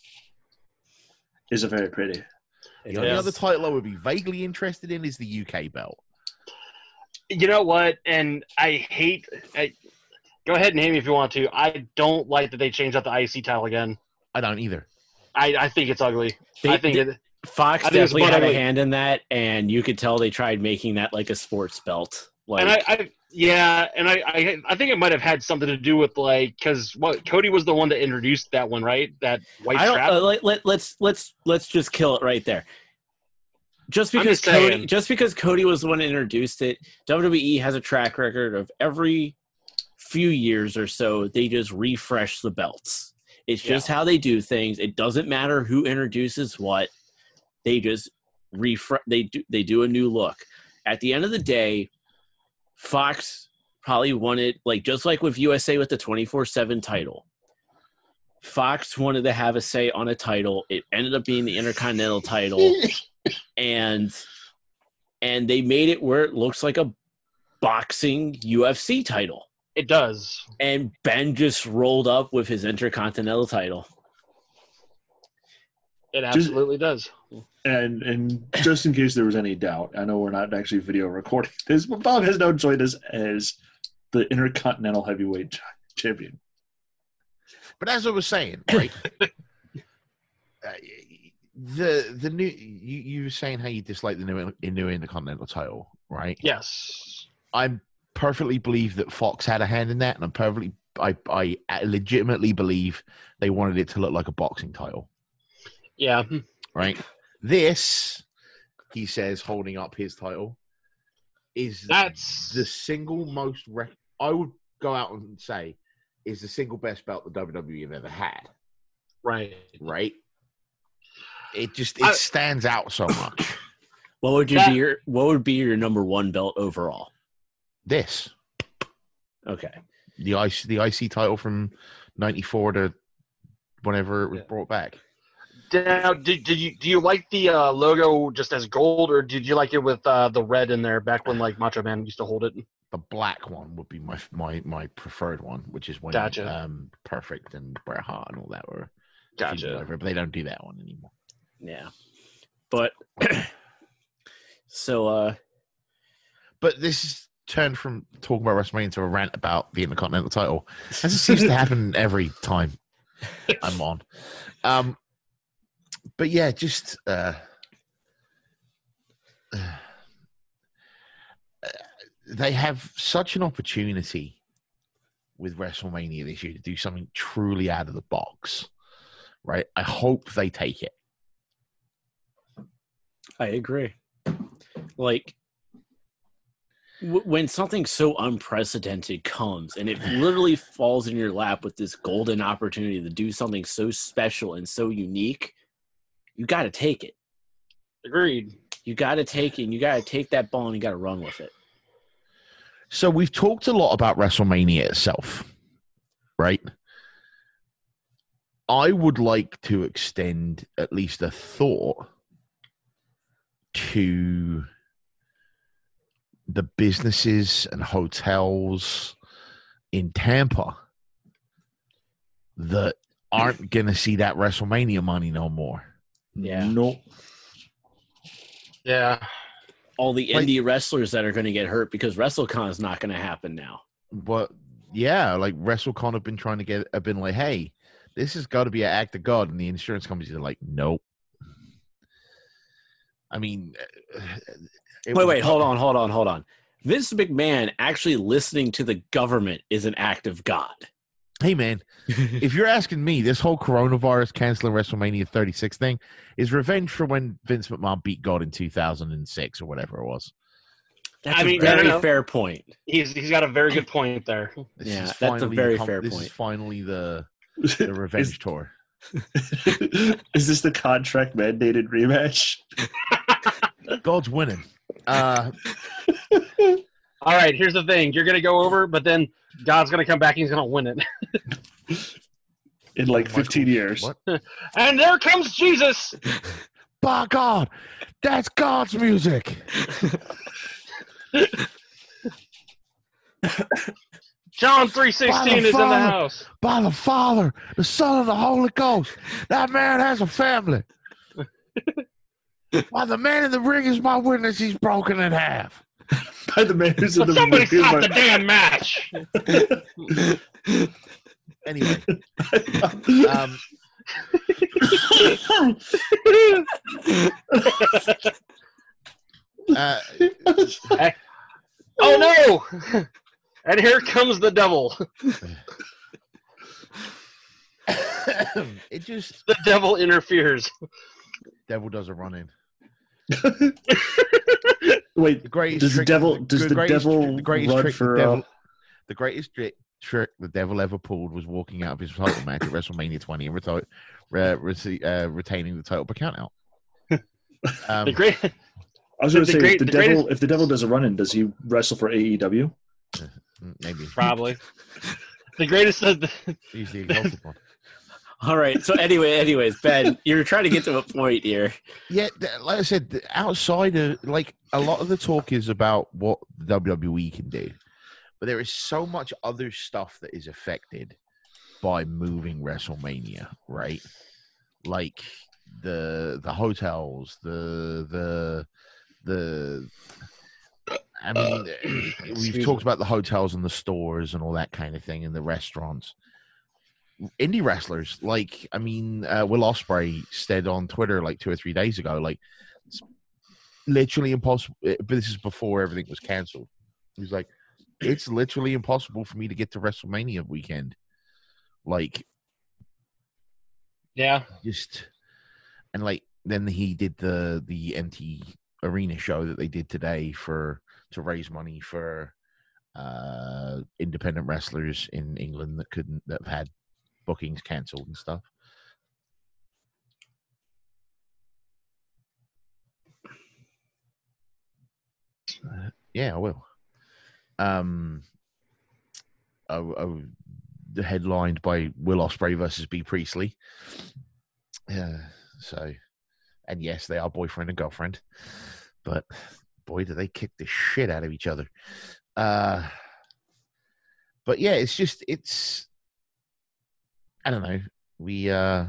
Is a very pretty. The only Yes. other title I would be vaguely interested in is the U K belt. You know what? And I hate. I, go ahead and hate me if you want to. I don't like that they changed out the I C title again. I don't either. I, I think it's ugly. They- I think they- it. Fox I think it's definitely had a ugly. hand in that, and you could tell they tried making that like a sports belt. Like, And I, I yeah, and I, I I think it might have had something to do with like because what Cody was the one that introduced that one, right? That white I don't. strap. Uh, let, let, let's let's let's just kill it right there. Just I'm because just Cody, saying. just because Cody was the one that introduced it, W W E has a track record of every few years or so they just refresh the belts. It's just how they do things. It doesn't matter who introduces what. They just refresh. They do. They do a new look. At the end of the day, Fox probably wanted, like, just like with U S A with the twenty-four seven title, Fox wanted to have a say on a title. It ended up being the Intercontinental title, and and they made it where it looks like a boxing U F C title. It does. And Ben just rolled up with his Intercontinental title. It absolutely just, does. And and just in case there was any doubt, I know we're not actually video recording this, but Bob has now joined us as the Intercontinental Heavyweight ch- Champion. But as I was saying, right, uh, the the new you, you were saying how you dislike the new new Intercontinental title, right? Yes. I perfectly believe that Fox had a hand in that, and I'm perfectly I I legitimately believe they wanted it to look like a boxing title. Yeah. Right. This, he says, holding up his title, is That's the single most. Rec- I would go out and say is the single best belt the W W E have ever had. right. Right. It just it I, stands out so much. What would you that, be your What would be your number one belt overall? This, Okay, the I C the I C title from ninety-four to whenever it was yeah. brought back. Now, did, did you do you like the uh, logo just as gold, or did you like it with uh, the red in there back when like Macho Man used to hold it? The black one would be my my my preferred one, which is when Gotcha. um, Perfect and Bret Hart and all that were Gotcha. over, but they don't do that one anymore. yeah, but so uh, But this is turned from talking about WrestleMania to a rant about the Intercontinental title, as it seems to happen every time I'm on. Um, but yeah, just uh, uh, they have such an opportunity with WrestleMania this year to do something truly out of the box, right? I hope they take it. I agree. Like, w- when something so unprecedented comes and it literally falls in your lap with this golden opportunity to do something so special and so unique, you got to take it. Agreed. You got to take it, and you got to take that ball and you got to run with it. So we've talked a lot about WrestleMania itself, right? I would like to extend at least a thought to the businesses and hotels in Tampa that aren't going to see that WrestleMania money no more. Yeah. Nope. Yeah. All the Like- indie wrestlers that are going to get hurt because WrestleCon is not going to happen now. But yeah, like WrestleCon have been trying to get, have been like, hey, this has got to be an act of God. And the insurance companies are like, nope. I mean, Wait, wait, hold on, hold on, hold on. Vince McMahon actually listening to the government is an act of God. Hey, man, if you're asking me, this whole coronavirus canceling WrestleMania thirty-six thing is revenge for when Vince McMahon beat God in two thousand six or whatever it was. That's I a mean, very no, no, no. fair point. He's he's got a very good point there. This Yeah, is that's a finally very the com- fair this point. is finally the, the revenge is, tour. is this the contract mandated rematch? God's winning. Uh, All right, here's the thing: you're gonna go over, but then God's gonna come back and he's gonna win it. In like fifteen Michael, years. What? And there comes Jesus. By God, that's God's music. John three sixteen is in the Father. house. By the Father, the Son, and the Holy Ghost. That man has a family. While the man in the ring is my witness, he's broken in half. By the man who's in the Somebody ring, stop by- the damn match. Anyway, um, uh, Oh no! And here comes the devil. it just The devil interferes. devil does a run in. Wait, The greatest does the trick, devil does the greatest, devil the greatest run trick for the devil, uh, the greatest trick, trick the devil ever pulled was walking out of his title match at WrestleMania twenty and reti- uh, rece- uh, retaining the title by count out. Um, The great. I was going the to say great- if the, the devil greatest- if the devil does a run in, does he wrestle for A E W? Mm, Maybe. Probably the greatest. Of the, He's the exalted one. All right. So anyway, anyways, Ben, you're trying to get to a point here. Yeah, th- like I said, th- outside of like a lot of the talk is about what the W W E can do, but there is so much other stuff that is affected by moving WrestleMania, right? Like the the hotels, the the the. I mean, we've talked about the hotels and the stores and all that kind of thing, and the restaurants. Indie wrestlers, like I mean, uh, Will Ospreay said on Twitter like two or three days ago, like it's literally impossible. But this is before everything was canceled. He was like, "It's literally impossible for me to get to WrestleMania weekend." Like, yeah, just and like then he did the the empty arena show that they did today for to raise money for uh independent wrestlers in England that couldn't that have had bookings cancelled and stuff. Uh, yeah, I will. Um, I, I, headlined by Will Ospreay versus B Priestley. Yeah, so, and yes, they are boyfriend and girlfriend, but boy, do they kick the shit out of each other. Uh, but yeah, it's just it's. I don't know. We uh,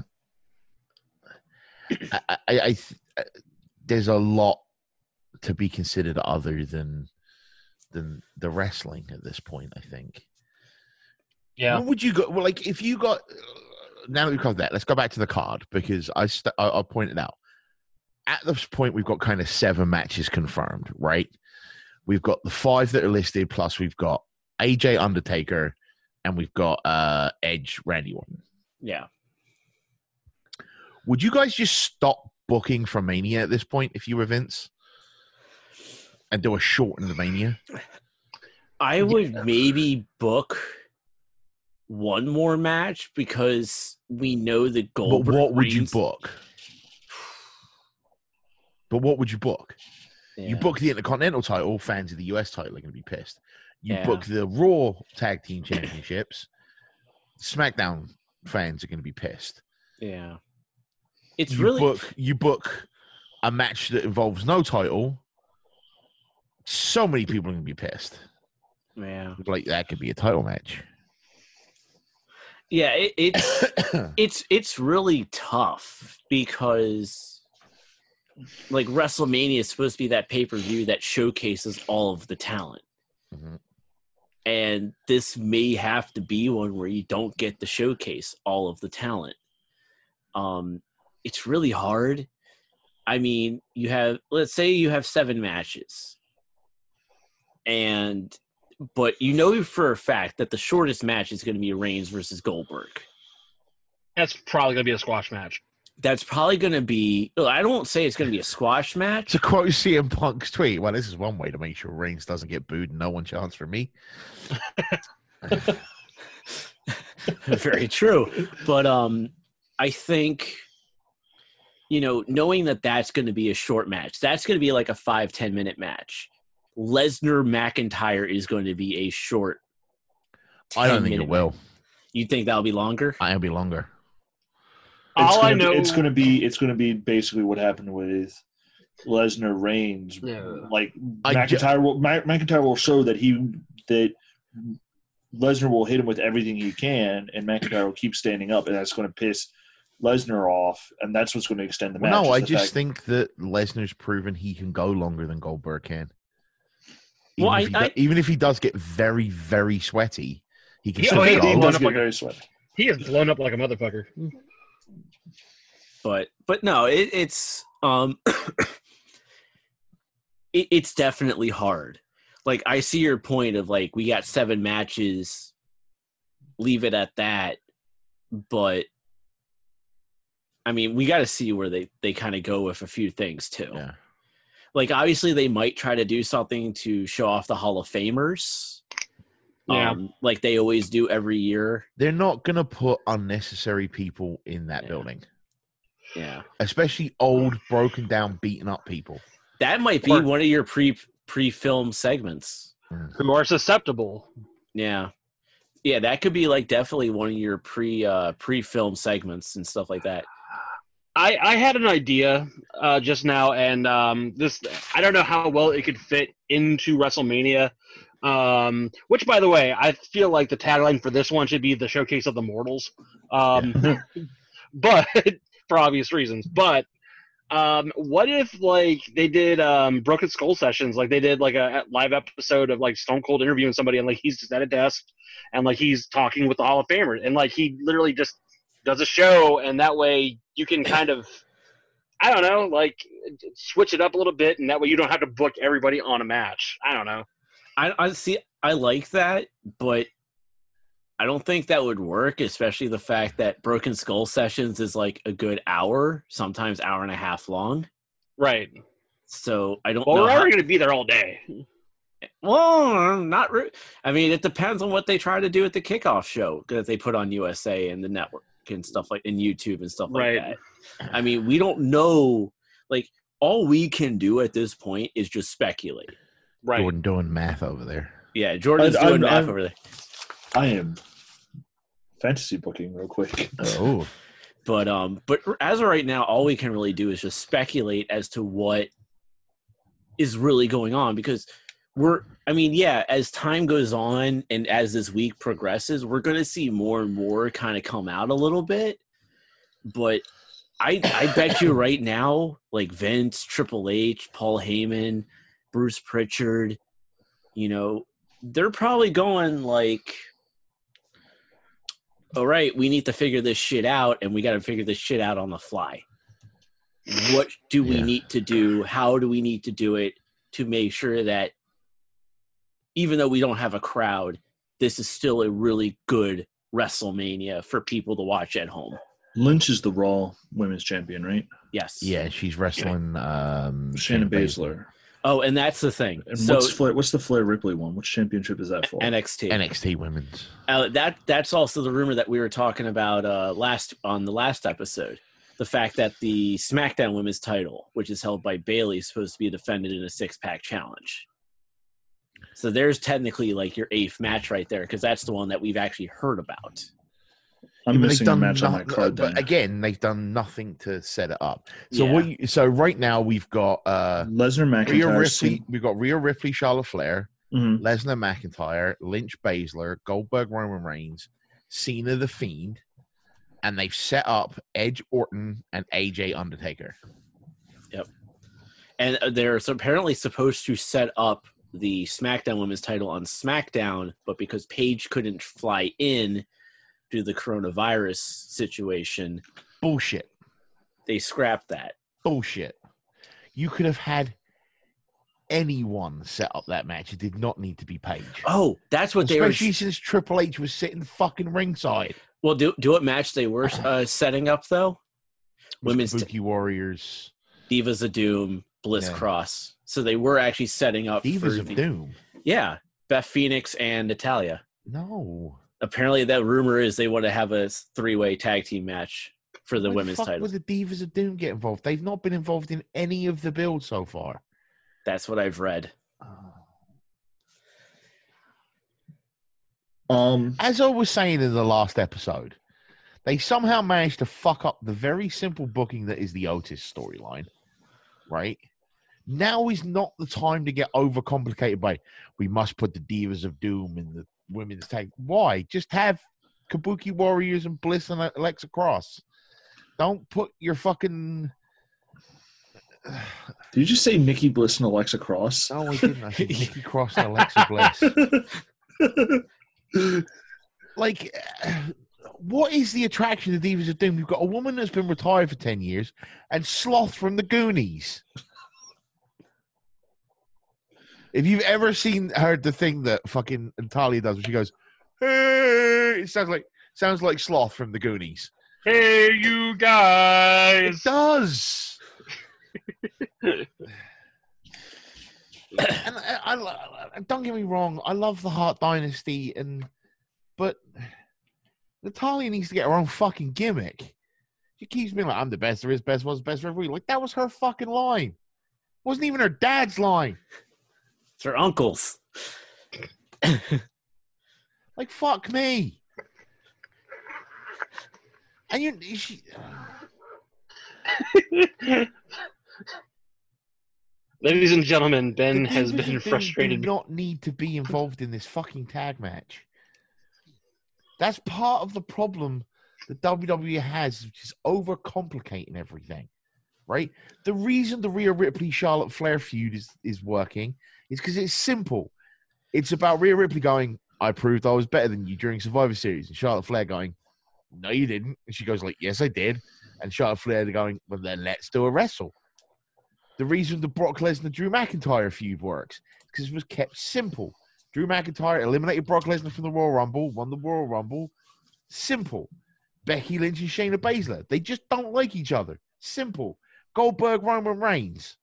I, I, I th- there's a lot to be considered other than than the wrestling at this point. I think. Yeah. What would you go? Well, like if you got now that we've covered that, let's go back to the card because I st- I, I pointed out at this point we've got kind of seven matches confirmed, right? We've got the five that are listed, plus we've got A J Undertaker, and we've got uh, Edge Randy Orton. Yeah. Would you guys just stop booking for Mania at this point if you were Vince and do a shortened Mania? I would maybe book one more match because we know the Goldberg. But what would Reigns... you book? But what would you book? Yeah. You book the Intercontinental title, fans of the U S title are going to be pissed. You Yeah. book the Raw Tag Team Championships, SmackDown fans are going to be pissed. Yeah. It's you really book you book a match that involves no title. So many people are going to be pissed. Yeah. Like that could be a title match. Yeah, it, it's it's it's really tough because like WrestleMania is supposed to be that pay-per-view that showcases all of the talent. Mm-hmm. And this may have to be one where you don't get to showcase all of the talent. Um, it's really hard. I mean, you have, let's say you have seven matches. And, but you know for a fact that the shortest match is going to be Reigns versus Goldberg. That's probably going to be a squash match. That's probably going to be, I don't say it's going to be a squash match. To quote C M Punk's tweet, well, this is one way to make sure Reigns doesn't get booed and no one chants for me. Very true. But um, I think, you know, knowing that that's going to be a short match, that's going to be like a five, ten minute match. Lesnar McIntyre is going to be a short. I don't think it will. Match. You think that'll be longer? I'll be longer. It's All gonna I know, be, it's going to be it's going to be basically what happened with Lesnar Reigns. Yeah. Like I McIntyre ju- will Ma- McIntyre will show that he that Lesnar will hit him with everything he can, and McIntyre will keep standing up, and that's going to piss Lesnar off, and that's what's going to extend the match. Well, no, I the just fact- think that Lesnar's proven he can go longer than Goldberg can. Even, Well, if, I- he I- do- even if he does get very, very sweaty, he can He- still oh, he- go. he He blown does up get like a- very sweaty. he is blown up like a motherfucker. But but no, it, it's um, it, it's definitely hard. Like I see your point of like we got seven matches, leave it at that. But I mean, we got to see where they they kind of go with a few things too. Yeah. Like obviously they might try to do something to show off the Hall of Famers. Yeah. Um, like they always do every year. They're not going to put unnecessary people in that Yeah. building, Yeah. especially old, broken down, beaten up people. That might be Or- one of your pre pre-film segments. Who are susceptible. Yeah. Yeah, that could be like definitely one of your pre uh, pre-film segments and stuff like that. I, I had an idea uh, just now, and um, this I don't know how well it could fit into WrestleMania. Um, which, by the way, I feel like the tagline for this one should be the showcase of the mortals. Um, but for obvious reasons. But um, what if like they did um, Broken Skull sessions, like they did like a live episode of like Stone Cold interviewing somebody, and like he's just at a desk, and like he's talking with the Hall of Famers, and like he literally just does a show, and that way you can kind of, I don't know, like switch it up a little bit, and that way you don't have to book everybody on a match. I don't know. I, I see. I like that, but I don't think that would work, especially the fact that Broken Skull sessions is like a good hour, sometimes hour and a half long. Right. So I don't well, know. Well, we're how... already going to be there all day. Well, not re- I mean, it depends on what they try to do at the kickoff show that they put on U S A and the network and stuff like in YouTube and stuff like right. that. I mean, we don't know. Like, all we can do at this point is just speculate. Right. Jordan doing math over there. Yeah, Jordan's I, doing I'm, math I'm, over there. I am fantasy booking real quick. Oh. But um, but as of right now, all we can really do is just speculate as to what is really going on, because we're, I mean, yeah, as time goes on and as this week progresses, we're going to see more and more kind of come out a little bit. But I I bet you right now, like Vince, Triple H, Paul Heyman, Bruce Pritchard, you know, they're probably going like, all right, we need to figure this shit out, and we got to figure this shit out on the fly. What do we yeah. need to do? How do we need to do it to make sure that even though we don't have a crowd, this is still a really good WrestleMania for people to watch at home? Lynch is the Raw Women's Champion, right? Yes. Yeah, she's wrestling um, Shannon Baszler. Oh, and that's the thing. And so, what's, Flair, what's the Flair Ripley one? Which championship is that for? N X T. N X T Women's. Uh, that that's also the rumor that we were talking about uh, last on the last episode. The fact that the SmackDown Women's title, which is held by Bayley, is supposed to be defended in a six-pack challenge. So there's technically like your eighth match right there, because that's the one that we've actually heard about. I'm yeah, missing a match no, on my card. But then. again, they've done nothing to set it up. So yeah. what? You, so right now we've got uh, Lesnar, McIntyre, Rhea Ripley. C- We've got Rhea Ripley, Charlotte Flair, mm-hmm. Lesnar, McIntyre, Lynch, Baszler, Goldberg, Roman Reigns, Cena, the Fiend, and they've set up Edge, Orton, and A J Undertaker. Yep. And they're apparently supposed to set up the SmackDown Women's title on SmackDown, but because Paige couldn't fly in due to the coronavirus situation, bullshit. They scrapped that. Bullshit. You could have had anyone set up that match. It did not need to be Paige. Oh, that's what Especially they were. Especially since Triple H was sitting fucking ringside. Well, do do what match they were uh, setting up though? Women's Kabuki t- Warriors, Divas of Doom, Bliss yeah. Cross. So they were actually setting up Divas for of the, Doom. Yeah, Beth Phoenix and Natalya. No. Apparently, that rumor is they want to have a three-way tag team match for the Why women's the fuck title. Would the Divas of Doom get involved? They've not been involved in any of the builds so far. That's what I've read. Um, As I was saying in the last episode, they somehow managed to fuck up the very simple booking that is the Otis storyline, right? Now is not the time to get overcomplicated by, we must put the Divas of Doom in the women's tag. Why? Just have Kabuki Warriors and Bliss and Alexa Cross. Don't put your fucking... Did you just say Nikki Bliss and Alexa Cross? No, I didn't. I said Nikki Cross and Alexa Bliss. Like, what is the attraction to Divas of Doom? You've got a woman that's been retired for ten years and Sloth from the Goonies. If you've ever seen her, the thing that fucking Natalya does, where she goes, "Hey," it sounds like sounds like Sloth from the Goonies. Hey, you guys! It does. and I, I, I, don't get me wrong, I love the Hart Dynasty, and but Natalya needs to get her own fucking gimmick. She keeps being like, "I'm the best there is, best was, best for everybody." Like, that was her fucking line. It wasn't even her dad's line. It's her uncle's. Like, fuck me. And you, she, Ladies and gentlemen, Ben the has Divas been and Doom frustrated. do not need to be involved in this fucking tag match. That's part of the problem that W W E has, which is overcomplicating everything, right? The reason the Rhea Ripley Charlotte Flair feud is, is working is because it's simple. It's about Rhea Ripley going, I proved I was better than you during Survivor Series. And Charlotte Flair going, no, you didn't. And she goes like, yes, I did. And Charlotte Flair going, well, then let's do a wrestle. The reason the Brock Lesnar-Drew McIntyre feud works is because it was kept simple. Drew McIntyre eliminated Brock Lesnar from the Royal Rumble, won the Royal Rumble. Simple. Becky Lynch and Shayna Baszler. They just don't like each other. Simple. Goldberg, Roman Reigns.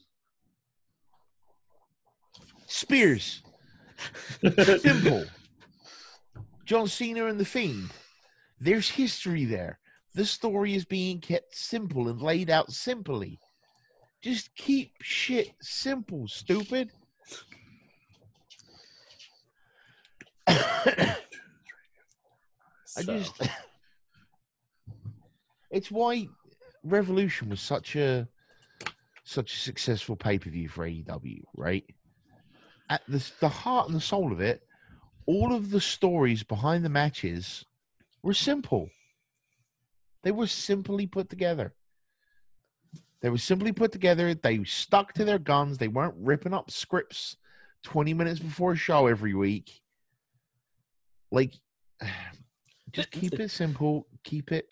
Spears. Simple. John Cena and The Fiend. There's history there. The story is being kept simple and laid out simply. Just keep shit simple, stupid. I So, just... It's why Revolution was such a such a successful pay-per-view for A E W, right? At the, the heart and the soul of it, all of the stories behind the matches were simple. They were simply put together. They were simply put together. They stuck to their guns. They weren't ripping up scripts twenty minutes before a show every week. Like, just keep it simple. Keep it...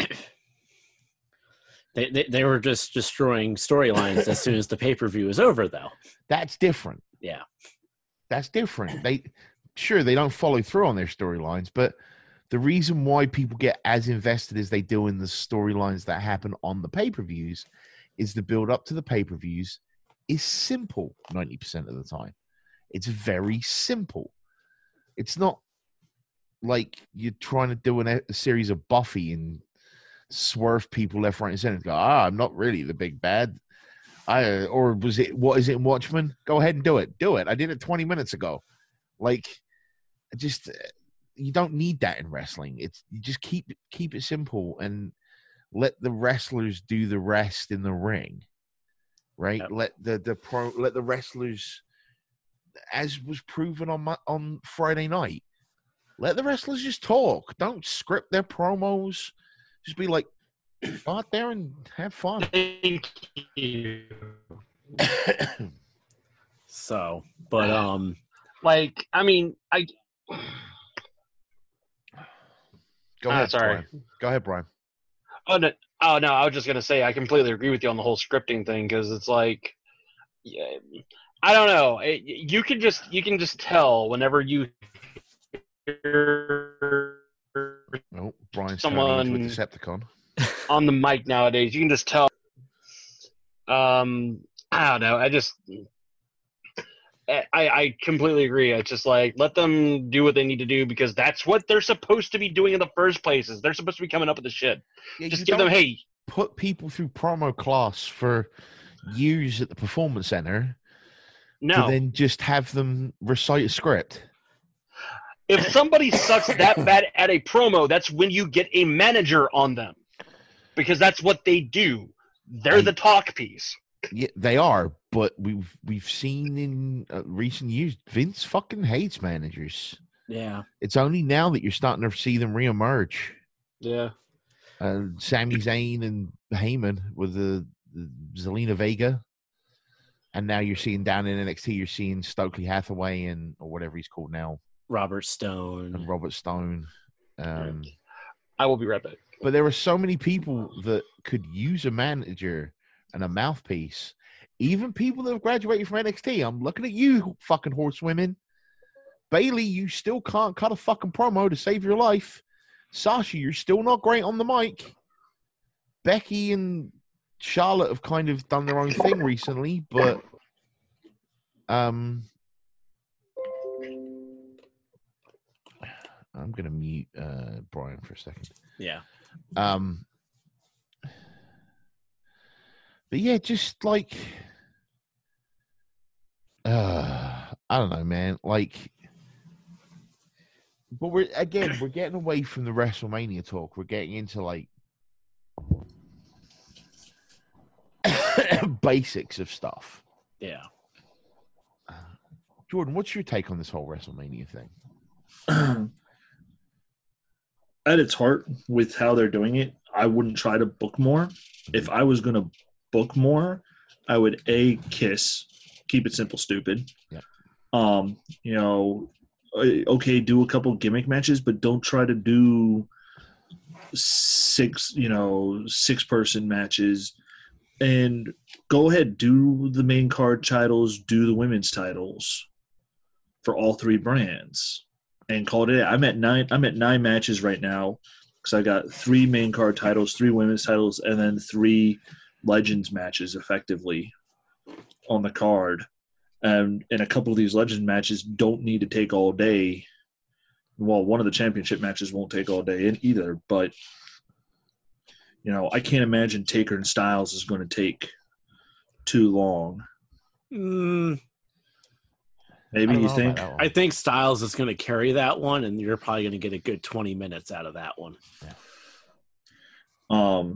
They, they they were just destroying storylines as soon as the pay-per-view was over, though. That's different. Yeah. That's different. They sure they don't follow through on their storylines, but the reason why people get as invested as they do in the storylines that happen on the pay-per-views is the build up to the pay-per-views is simple ninety percent of the time. It's very simple. It's not like you're trying to do an, a series of Buffy and swerve people left, right, and center. Go, ah, I'm not really the big bad. I or was it? What is it in Watchmen? Go ahead and do it. Do it. I did it twenty minutes ago. Like, just you don't need that in wrestling. It's you just keep keep it simple and let the wrestlers do the rest in the ring. Right? Yep. Let the the pro let the wrestlers, as was proven on my, on Friday night. Let the wrestlers just talk. Don't script their promos. Just be like, go out there and have fun. Thank you. So, but um, Like, I mean, I. Go Ah, ahead, sorry. Brian. Go ahead, Brian. Oh no, oh no! I was just gonna say I completely agree with you on the whole scripting thing because it's like, yeah, I don't know. It, you can just you can just tell whenever you hear Oh, Brian's Someone- turning into a Decepticon. on the mic nowadays. You can just tell. Um, I don't know. I just. I, I completely agree. It's just like let them do what they need to do because that's what they're supposed to be doing in the first place. Is they're supposed to be coming up with the shit. Yeah, Just you give them, don't hey, put people through promo class for years at the performance center no. to then just have them recite a script. If somebody sucks that bad at a promo, that's when you get a manager on them. Because that's what they do. They're I- the talk piece. Yeah, they are, but we've we've seen in uh, recent years Vince fucking hates managers. yeah, It's only now that you're starting to see them reemerge. Yeah. Uh, Sami Zayn and Heyman with the, the Zelina Vega, and now you're seeing down in N X T, you're seeing Stokely Hathaway and or whatever he's called now, Robert Stone. and Robert Stone. Um, I will be right back. but there are so many people that could use a manager and a mouthpiece. Even people that have graduated from N X T. I'm looking at you, fucking horsewomen. Bailey, you still can't cut a fucking promo to save your life. Sasha, you're still not great on the mic. Becky and Charlotte have kind of done their own thing recently, but um, I'm gonna mute uh, Brian for a second. Yeah, Um, but yeah, just like, uh, I don't know, man. Like, But we're again, we're getting away from the WrestleMania talk. We're getting into like basics of stuff. Yeah. Jordan, what's your take on this whole WrestleMania thing? At its heart, with how they're doing it, I wouldn't try to book more. If I was going to book more, I would A, kiss, keep it simple, stupid. Yeah. Um, you know, okay, do a couple gimmick matches, but don't try to do six, you know, six person matches. And go ahead, do the main card titles, do the women's titles for all three brands, and call it. I'm at nine. I'm at nine matches right now because I got three main card titles, three women's titles, and then three Legends matches effectively on the card. Um, and a couple of these Legends matches don't need to take all day. Well, one of the championship matches won't take all day either, but you know, I can't imagine Taker and Styles is going to take too long. Mm, Maybe you think? I think Styles is going to carry that one, and you're probably going to get a good twenty minutes out of that one. Yeah. Um,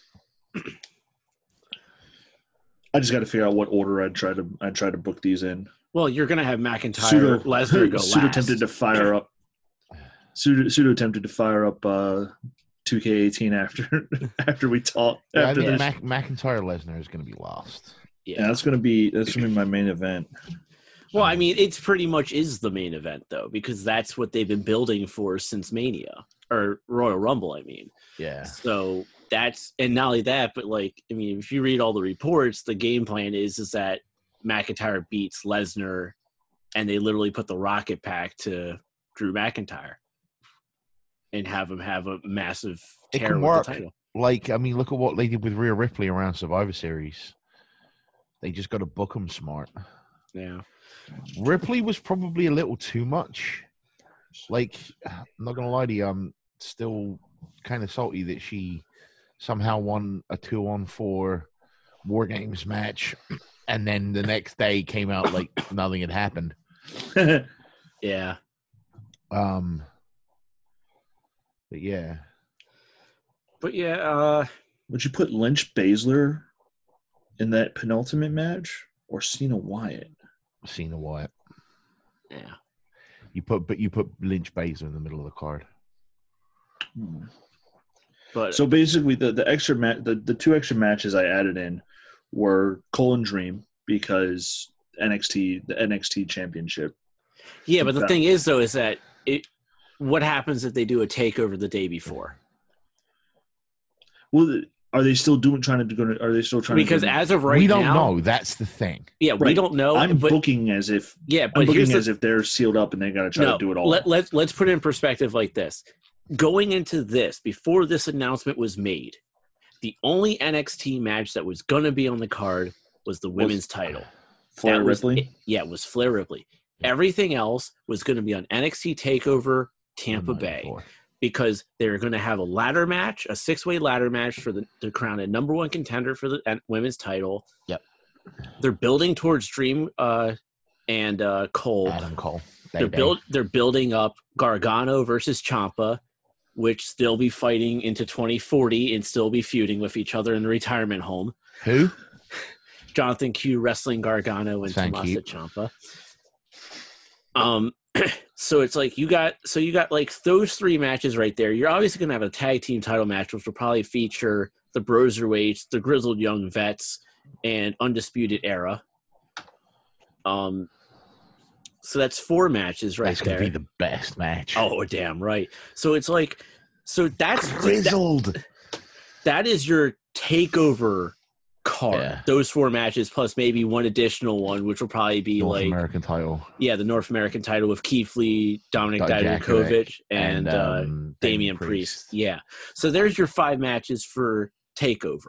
I just got to figure out what order I'd try to I'd try to book these in. Well, you're going to have McIntyre, Pseudo, Lesnar go Pseudo last. tempted to fire up. Pseudo, Pseudo tempted to fire up uh, two K eighteen after after we talk. Yeah, after I think this. Mac, McIntyre Lesnar is going to be lost. Yeah. Yeah, that's gonna be that's gonna be my main event. Well, I mean, it's pretty much is the main event though, because that's what they've been building for since Mania or Royal Rumble. I mean, Yeah. so that's, and not only that, but like, I mean, if you read all the reports, the game plan is is that McIntyre beats Lesnar, and they literally put the rocket pack to Drew McIntyre and have him have a massive It tear can with work. the title. Like, I mean, look at what they did with Rhea Ripley around Survivor Series. They just got to book them smart. Yeah. Ripley was probably a little too much. Like, I'm not going to lie to you, I'm still kind of salty that she somehow won a two on four War Games match, and then the next day came out like nothing had happened. Yeah. Um, but yeah. But yeah, uh, Would you put Lynch Baszler in that penultimate match or Cena Wyatt? Cena Wyatt. yeah. You put, but you put Lynch Baszler in the middle of the card. Hmm. But So basically, the the extra ma- the the two extra matches I added in were Cole and Dream because N X T the N X T Championship. yeah, but the that- thing is though, is that it. What happens if they do a takeover the day before? Well, are they still doing trying to go? Are they still trying? Because to go, as of right we don't now, know. That's the thing. yeah, we Right. don't know. I'm but booking as if yeah, I'm but here's booking the, as if they're sealed up and they got to try no, to do it all. Let, let's let's put it in perspective like this. Going into this, before this announcement was made, the only N X T match that was going to be on the card was the women's title. Flair That was- Ripley. it- yeah, it was Flair Ripley. Yeah. Everything else was going to be on N X T TakeOver Tampa One Bay ninety-four. because they're going to have a ladder match, a six-way ladder match for the to crown a number one contender for the uh, women's title. Yep. They're building towards Dream uh, and uh, Cole. Adam Cole. They're Day-Day. build they're building up Gargano versus Ciampa, which they'll be fighting into twenty forty and still be feuding with each other in the retirement home. Who? Jonathan Q wrestling Gargano and Thank Tommaso you. Ciampa. Um, so it's like you got so you got like those three matches right there. You're obviously gonna have a tag team title match, which will probably feature the Broserweights, the Grizzled Young Vets, and Undisputed Era. Um, so that's four matches right That's going there. to be the best match. Oh, damn right. So it's like, so that's that, grizzled. that is your takeover card. Yeah. Those four matches plus maybe one additional one, which will probably be North like, American title. yeah, the North American title with Keith Lee, Dominic Dijakovic, Dijakovic, and, uh, um, Damian Priest. Yeah. So there's your five matches for takeover.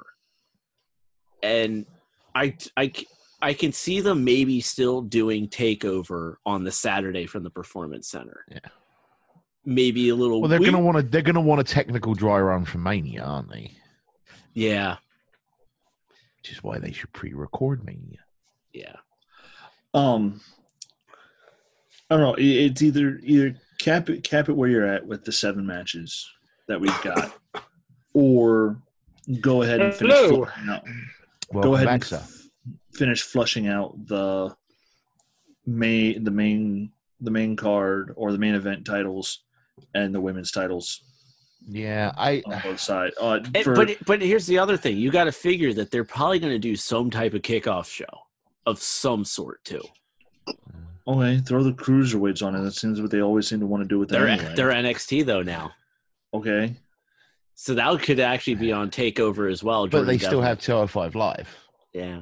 And I, I, I can see them maybe still doing takeover on the Saturday from the Performance Center. Yeah. Maybe a little. Well, they're we- going to want to. They're going to want a technical dry run from Mania, aren't they? Yeah. Which is why they should pre-record Mania. Yeah. Um, I don't know. it- It's either either cap it cap it where you're at with the seven matches that we've got, or go ahead and finish. Hello. flushing out. Welcome Go ahead back, and sir. f- finish flushing out the main the main the main card or the main event titles and the women's titles Yeah, I. on both sides. Uh, And- for, but but here's the other thing: you got to figure that they're probably going to do some type of kickoff show of some sort too. okay, throw the cruiserweights on it. That seems what they always seem to want to do with that They're anyway. they're N X T though now, Okay, so that could actually be on Takeover as well. But Jordan they still Devlin. have two oh five Live. yeah.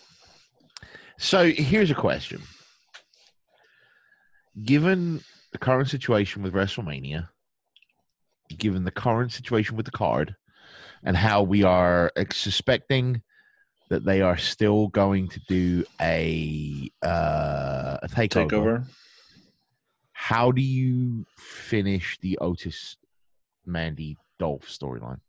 So here's a question. Given the current situation with WrestleMania, given the current situation with the card, and how we are ex- suspecting that they are still going to do a, uh, a takeover, takeover. how do you finish the Otis, Mandy, Dolph storyline?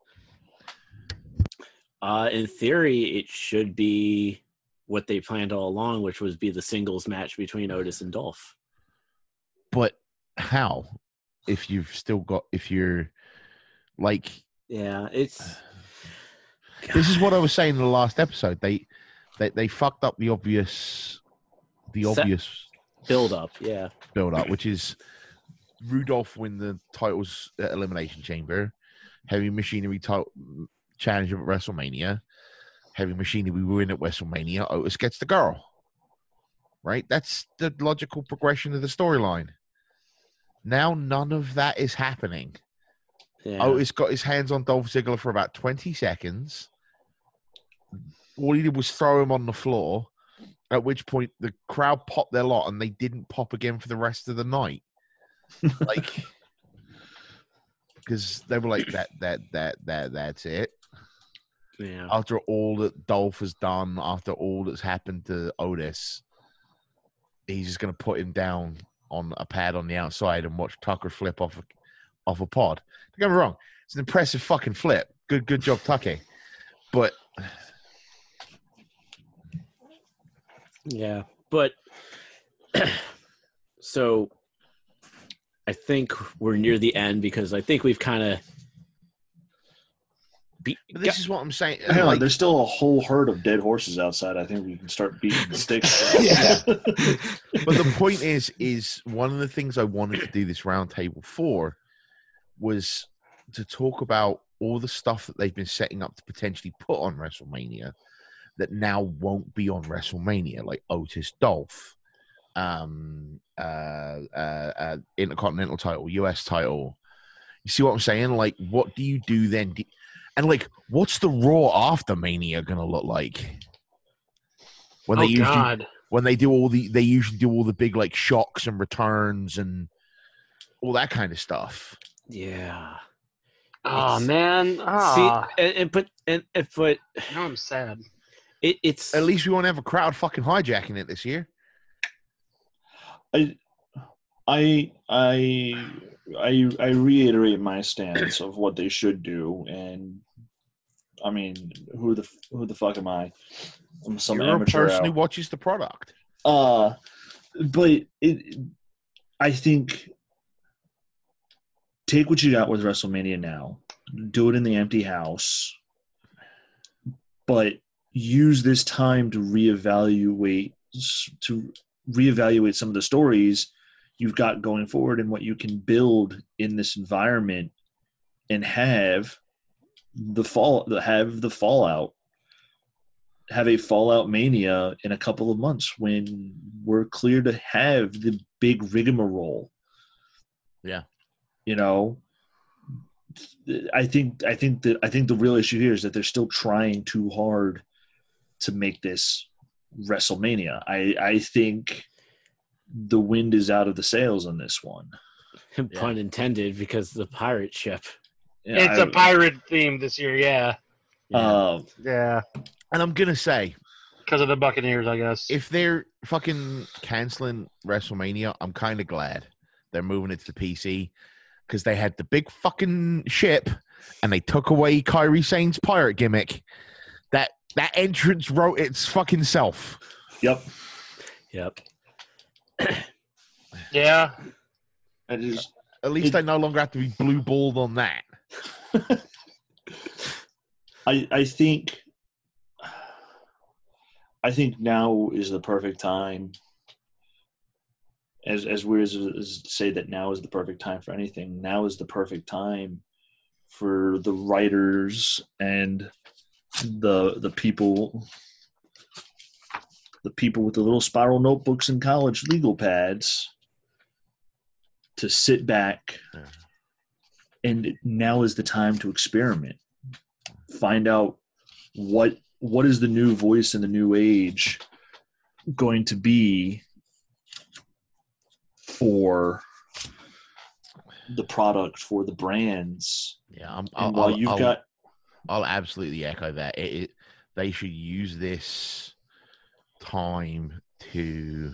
Uh, in theory, it should be what they planned all along, which was be the singles match between Otis and Dolph. But how? If you've still got, if you're like, Yeah, it's. this is what I was saying in the last episode. They, they, they fucked up the obvious, the Set- obvious build up. Yeah, build up, which is Rudolph win the titles at Elimination Chamber, Heavy Machinery title challenge at WrestleMania, Heavy Machinery win at WrestleMania. Otis gets the girl. Right, that's the logical progression of the storyline. Now none of that is happening. yeah. Otis got his hands on Dolph Ziggler for about twenty seconds. All he did was throw him on the floor, at which point the crowd popped their lot and they didn't pop again for the rest of the night. Like, because they were like, that, that, that, that, that's it. yeah. After all that Dolph has done, after all that's happened to Otis, he's just going to put him down on a pad on the outside and watch Tucker flip off a, off a pod. Don't get me wrong. It's an impressive fucking flip. Good, good job, Tucker. But Yeah, but so I think we're near the end because I think we've kind of. Be- But this is what I'm saying. Hang on, Like, there's still a whole herd of dead horses outside. I think we can start beating the sticks. Yeah. But the point is, is one of the things I wanted to do this roundtable for was to talk about all the stuff that they've been setting up to potentially put on WrestleMania that now won't be on WrestleMania, like Otis Dolph, um, uh, uh, uh, Intercontinental title, U S title. You see what I'm saying? Like, what do you do then? Do- and like, what's the Raw after Mania gonna look like? When they Oh usually God. when they do all the they usually do all the big like shocks and returns and all that kind of stuff. yeah. Oh It's- man. See, Ah. and, and but and, and but Now I'm sad. it, it's At least we won't have a crowd fucking hijacking it this year. I, I, I, I, I reiterate my stance of what they should do, and I mean, who the who the fuck am I? I'm some You're a amateur. person out. who watches the product. Uh, but it, I think take what you got with WrestleMania now, do it in the empty house, but use this time to reevaluate to reevaluate some of the stories you've got going forward and what you can build in this environment, and have the fall have the fallout. Have a Fallout Mania in a couple of months when we're clear to have the big rigmarole. Yeah. You know, I think I think that I think the real issue here is that they're still trying too hard to make this WrestleMania. I I think the wind is out of the sails on this one. pun intended because the pirate ship. Yeah, It's I- a pirate theme this year, yeah. Uh, Yeah. And I'm gonna say, Because of the Buccaneers, I guess. if they're fucking canceling WrestleMania, I'm kind of glad they're moving it to the P C because they had the big fucking ship and they took away Kyrie Sane's pirate gimmick. That that entrance wrote its fucking self. yep. Yep. Yeah. I just At least it, I no longer have to be blue balled on that. I I think I think now is the perfect time. As as weird as, as to say that now is the perfect time for anything, now is the perfect time for the writers and the the people the people with the little spiral notebooks and college legal pads to sit back, Yeah. and now is the time to experiment. Find out what what is the new voice in the new age going to be for the product, for the brands. Yeah, I'm, And I'll, while I'll, you've I'll, got I'll absolutely echo that. It, it, they should use this time to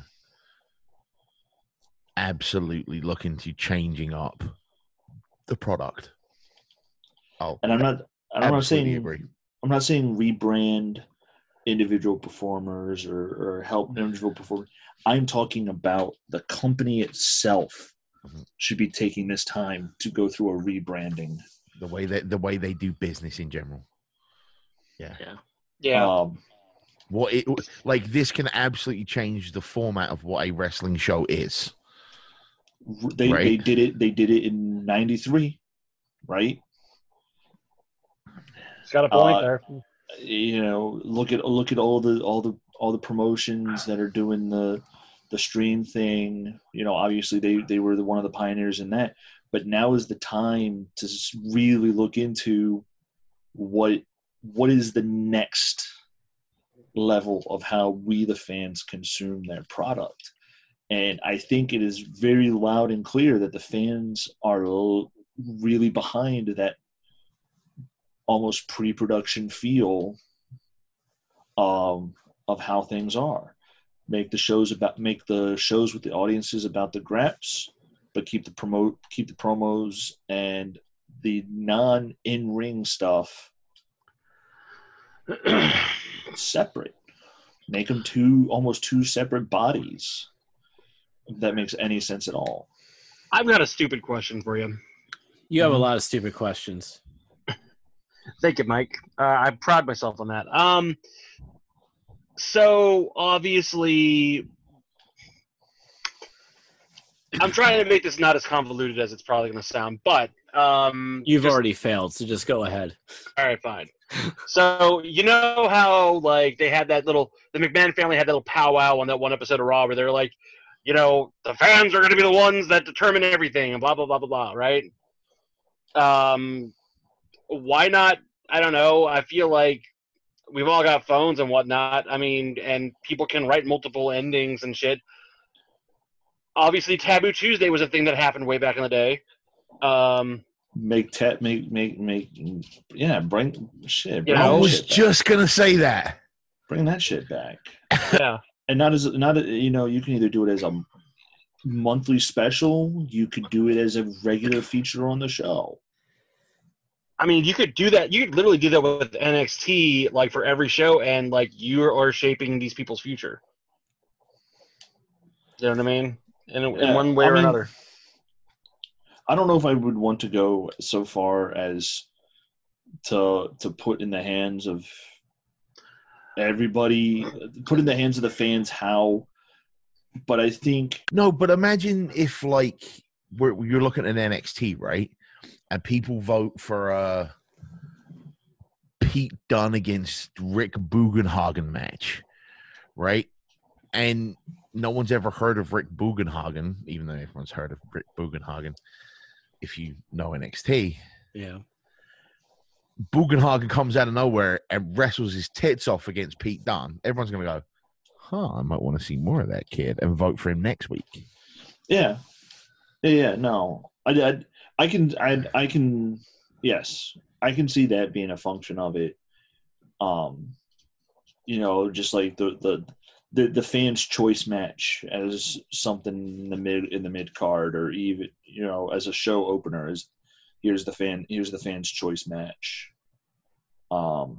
absolutely look into changing up the product. Oh, and I'm not and I'm not absolutely saying agree. I'm not saying rebrand individual performers or, or help individual performers. I'm talking about the company itself Mhm. should be taking this time to go through a rebranding. The way that the way they do business in general. Yeah. Yeah. Yeah. Um, What it like this can absolutely change the format of what a wrestling show is. they Right. they did it. They did it in ninety-three, right? It's got a point Uh, there. You know, look at look at all the all the all the promotions that are doing the the stream thing. You know, obviously they they were the one of the pioneers in that. But now is the time to really look into what what is the next level of how we the fans consume their product. And I think it is very loud and clear that the fans are l- really behind that almost pre-production feel um, of how things are. Make the shows about make the shows with the audiences about the Graps, but keep the promote keep the promos and the non in ring stuff separate. Make them two almost two separate bodies. If that makes any sense at all. I've got a stupid question for you. You have a Mhm. lot of stupid questions. Thank you, Mike. Uh, I pride myself on that. Um, so obviously, I'm trying to make this not as convoluted as it's probably going to sound, but um, You've just- already failed, so just go ahead. all right, fine. So you know how like they had that little the McMahon family had that little powwow on that one episode of Raw where they're like, you know, the fans are going to be the ones that determine everything and blah blah blah blah blah, right? Um, why not? I don't know. I feel like we've all got phones and whatnot. I mean, and people can write multiple endings and shit. Obviously, Taboo Tuesday was a thing that happened way back in the day. Um, Make te- make make make yeah, bring shit. Bring You know, I that was shit back. just gonna say that. Bring that shit back. yeah. And not as not a, you know, you can either do it as a monthly special, you could do it as a regular feature on the show. I mean, you could do that. You could literally do that with N X T, like for every show, and like you are shaping these people's future. You know what I mean? In, in Yeah, one way I or mean, another. I don't know if I would want to go so far as to to put in the hands of everybody, put in the hands of the fans how, but I think No, but imagine if like we're, you're looking at N X T, right? And people vote for a Pete Dunne against Rick Bugenhagen match, right? And no one's ever heard of Rick Bugenhagen, even though everyone's heard of Rick Bugenhagen. If you know N X T, Yeah. Bugenhagen comes out of nowhere and wrestles his tits off against Pete Dunne. Everyone's going to go, huh, I might want to see more of that kid and vote for him next week. yeah, yeah, yeah no, I, I, I can, I, I can, yes, I can see that being a function of it. Um, you know, just like the the the, the fans' choice match as something in the mid in the mid card, or even you know as a show opener is here's the fan here's the fans' choice match. Um,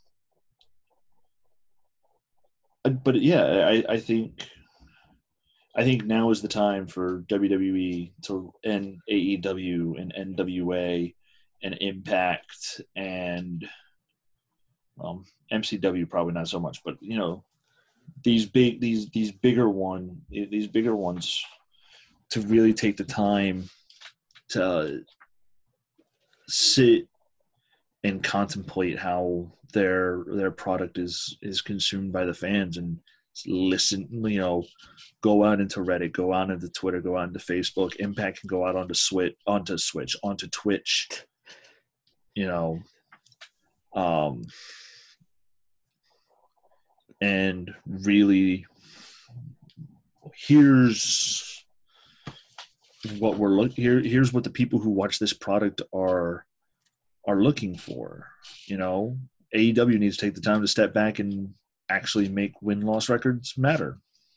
but yeah, I I think I think now is the time for W W E to and A E W and N W A and Impact and um, M C W probably not so much, but you know these big these these bigger one these bigger ones to really take the time to sit and contemplate how their their product is is consumed by the fans and listen, you know, go out into Reddit, go out into Twitter, go out into Facebook. Impact can go out onto Switch, onto Switch, onto Twitch. You know, um, and really, here's what we're looking here. Here's what the people who watch this product are are looking for. You know, A E W needs to take the time to step back and actually make win-loss records matter.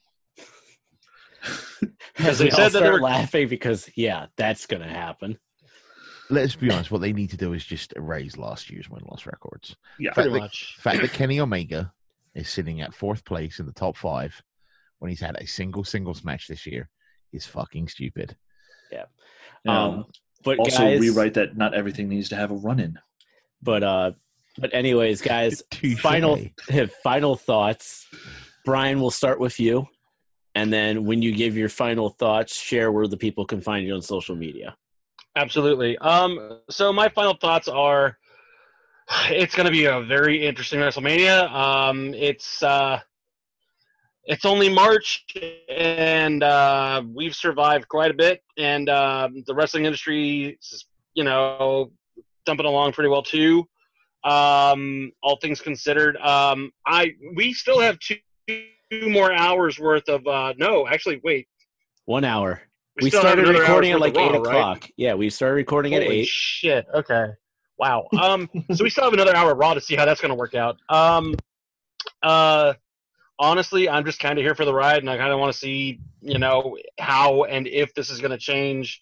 As they we said all that they start were- laughing because, yeah, that's going to happen. Let's be honest. What they need to do is just erase last year's win-loss records. Yeah, Fact Pretty that- much. The fact that Kenny Omega is sitting at fourth place in the top five when he's had a single singles match this year is fucking stupid. you Um, know, but also guys, rewrite that not everything needs to have a run-in. But uh, but anyways, guys, Touche. final final thoughts. Brian, we'll start with you, and then when you give your final thoughts, share where the people can find you on social media. Absolutely. Um, so my final thoughts are, it's going to be a very interesting WrestleMania. Um, it's uh, it's only March, and uh, we've survived quite a bit, and uh, the wrestling industry is, you know, dumping along pretty well too. Um, all things considered, um, I we still have two, two more hours worth of uh, no, actually, wait. One hour. We, We still have started another recording at hour's like worth eight of Raw, right? o'clock. Yeah, we started recording at Holy eight. shit. Okay. Wow. Um. so we still have another hour of Raw to see how that's going to work out. Um. Uh. Honestly, I'm just kind of here for the ride, and I kind of want to see, you know, how and if this is going to change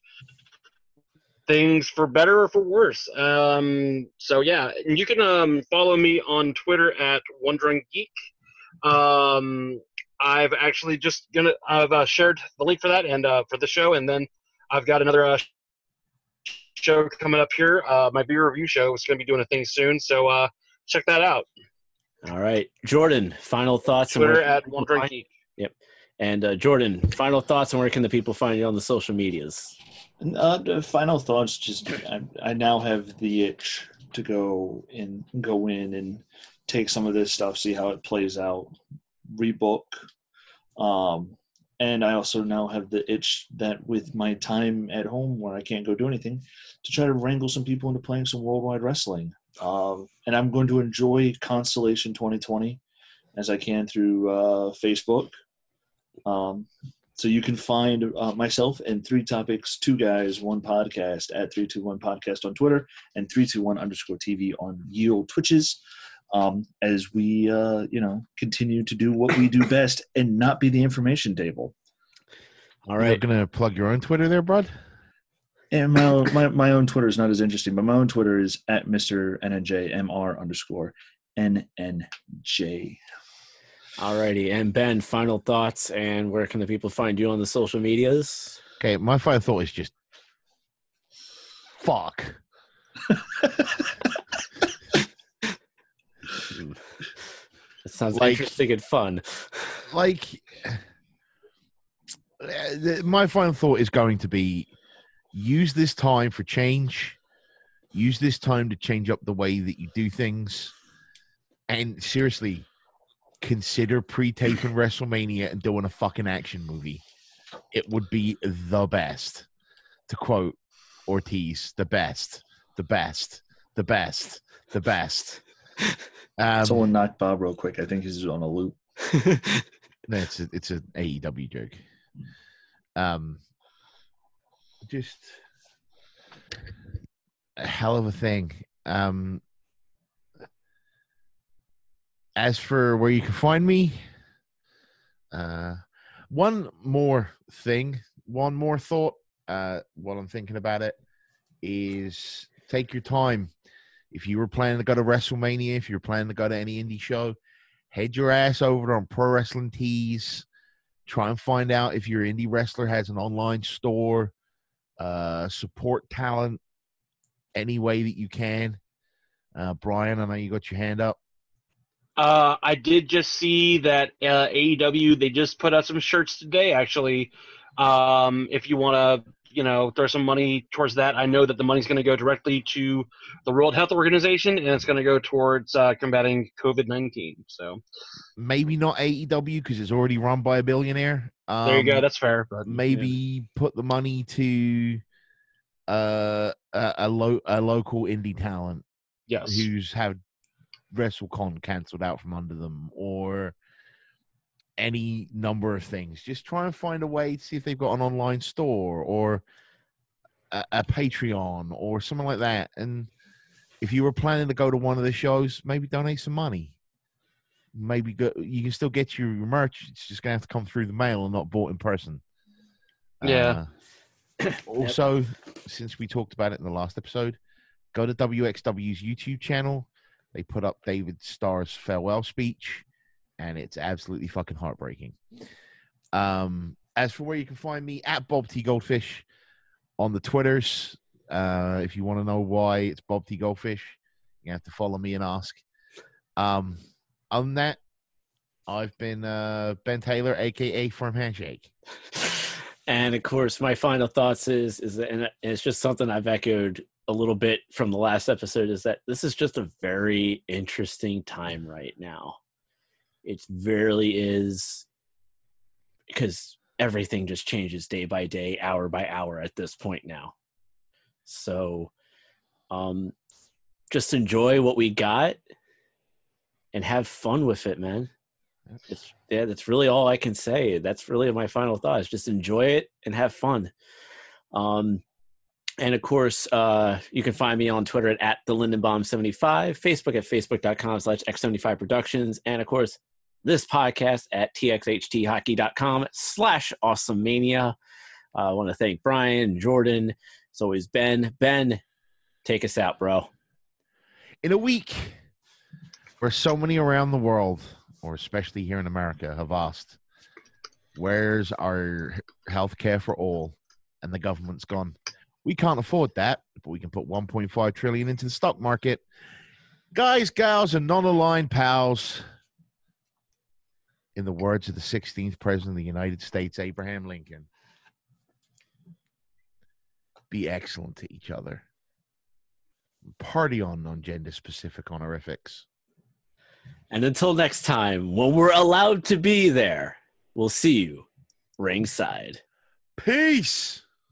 things for better or for worse. Um. So yeah, and you can um follow me on Twitter at One Drunk Geek. Um. I've actually just gonna I've uh, shared the link for that and uh, for the show, and then I've got another uh, show coming up here. Uh, my beer review show is going to be doing a thing soon, so uh, check that out. All right, Jordan. Final thoughts. and Twitter where can at people One Drink find- Geek. And uh, Jordan, final thoughts, and where can the people find you on the social medias? Uh, the final thoughts. Just I, I now have the itch to go and go in and take some of this stuff, see how it plays out, rebook. Um, and I also now have the itch that with my time at home where I can't go do anything, to try to wrangle some people into playing some worldwide wrestling. Um, and I'm going to enjoy Constellation twenty twenty as I can through uh, Facebook. Um, so you can find uh, myself and Three Topics, Two Guys, One Podcast at three two one Podcast on Twitter and three two one underscore T V on ye old Twitches. Um, as we, uh, you know, continue to do what we do best and not be the information table. All You're right. going to plug your own Twitter there, bud? And my own, my, my own Twitter is not as interesting, but my own Twitter is at Mister N N J M R underscore N N J. All righty. And Ben, final thoughts, and where can the people find you on the social medias? Okay, my final thought is just fuck. It sounds Like- interesting and fun. Like, uh, the- my final thought is going to be use this time for change. Use this time to change up the way that you do things. And seriously, consider pre-taping WrestleMania and doing a fucking action movie. It would be the best. To quote Ortiz, the best, the best, the best, the best. Um, Someone knocked Bob real quick. I think he's on a loop. No, it's a, it's an A E W joke. Um, just a hell of a thing. Um, as for where you can find me, uh, one more thing, one more thought, uh, while I'm thinking about it, is take your time. If you were planning to go to WrestleMania, if you're planning to go to any indie show, head your ass over on Pro Wrestling Tees. Try and find out if your indie wrestler has an online store. Uh, support talent any way that you can. Uh, Brian, I know you got your hand up. Uh, I did just see that uh, A E W, they just put out some shirts today, actually. Um, if you want to, you know, throw some money towards that, I know that the money's going to go directly to the World Health Organization, and it's going to go towards uh, combating COVID nineteen. So Maybe not A E W because it's already run by a billionaire. Um, there you go. That's fair. But maybe yeah. put the money to uh, a, a, lo- a local indie talent Yes. who's had WrestleCon canceled out from under them, or any number of things. Just try and find a way to see if they've got an online store or a, a Patreon or something like that. And if you were planning to go to one of the shows, maybe donate some money. Maybe go, you can still get your merch. It's just gonna have to come through the mail and not bought in person. Yeah. Uh, also, since we talked about it in the last episode, go to W X W's YouTube channel. They put up David Starr's farewell speech, and it's absolutely fucking heartbreaking. Um, as for where you can find me, at Bob T Goldfish on the Twitters. Uh, if you want to know why it's Bob T Goldfish, you have to follow me and ask. Um, other than that, I've been uh, Ben Taylor, aka Firm Handshake. And of course, my final thoughts is is that, and it's just something I've echoed a little bit from the last episode, is that this is just a very interesting time right now. It really is, because everything just changes day by day, hour by hour at this point now. So um, just enjoy what we got and have fun with it, man. It's, yeah, that's really all I can say. That's really my final thought, is just enjoy it and have fun. Um, and of course, uh, you can find me on Twitter at, at the Lindenbaum seventy-five, Facebook at facebook.com slash x75 productions. And of course, this podcast at txhthockey.com slash awesome mania. Uh, I want to thank Brian, Jordan. It's always Ben. Ben, take us out, bro. In a week where so many around the world, or especially here in America, have asked, where's our health care for all? And the government's gone, we can't afford that, but we can put one point five trillion dollars into the stock market. Guys, gals, and non-aligned pals, in the words of the sixteenth president of the United States, Abraham Lincoln, be excellent to each other. Party on on gender-specific honorifics. And until next time, when we're allowed to be there, we'll see you ringside. Peace!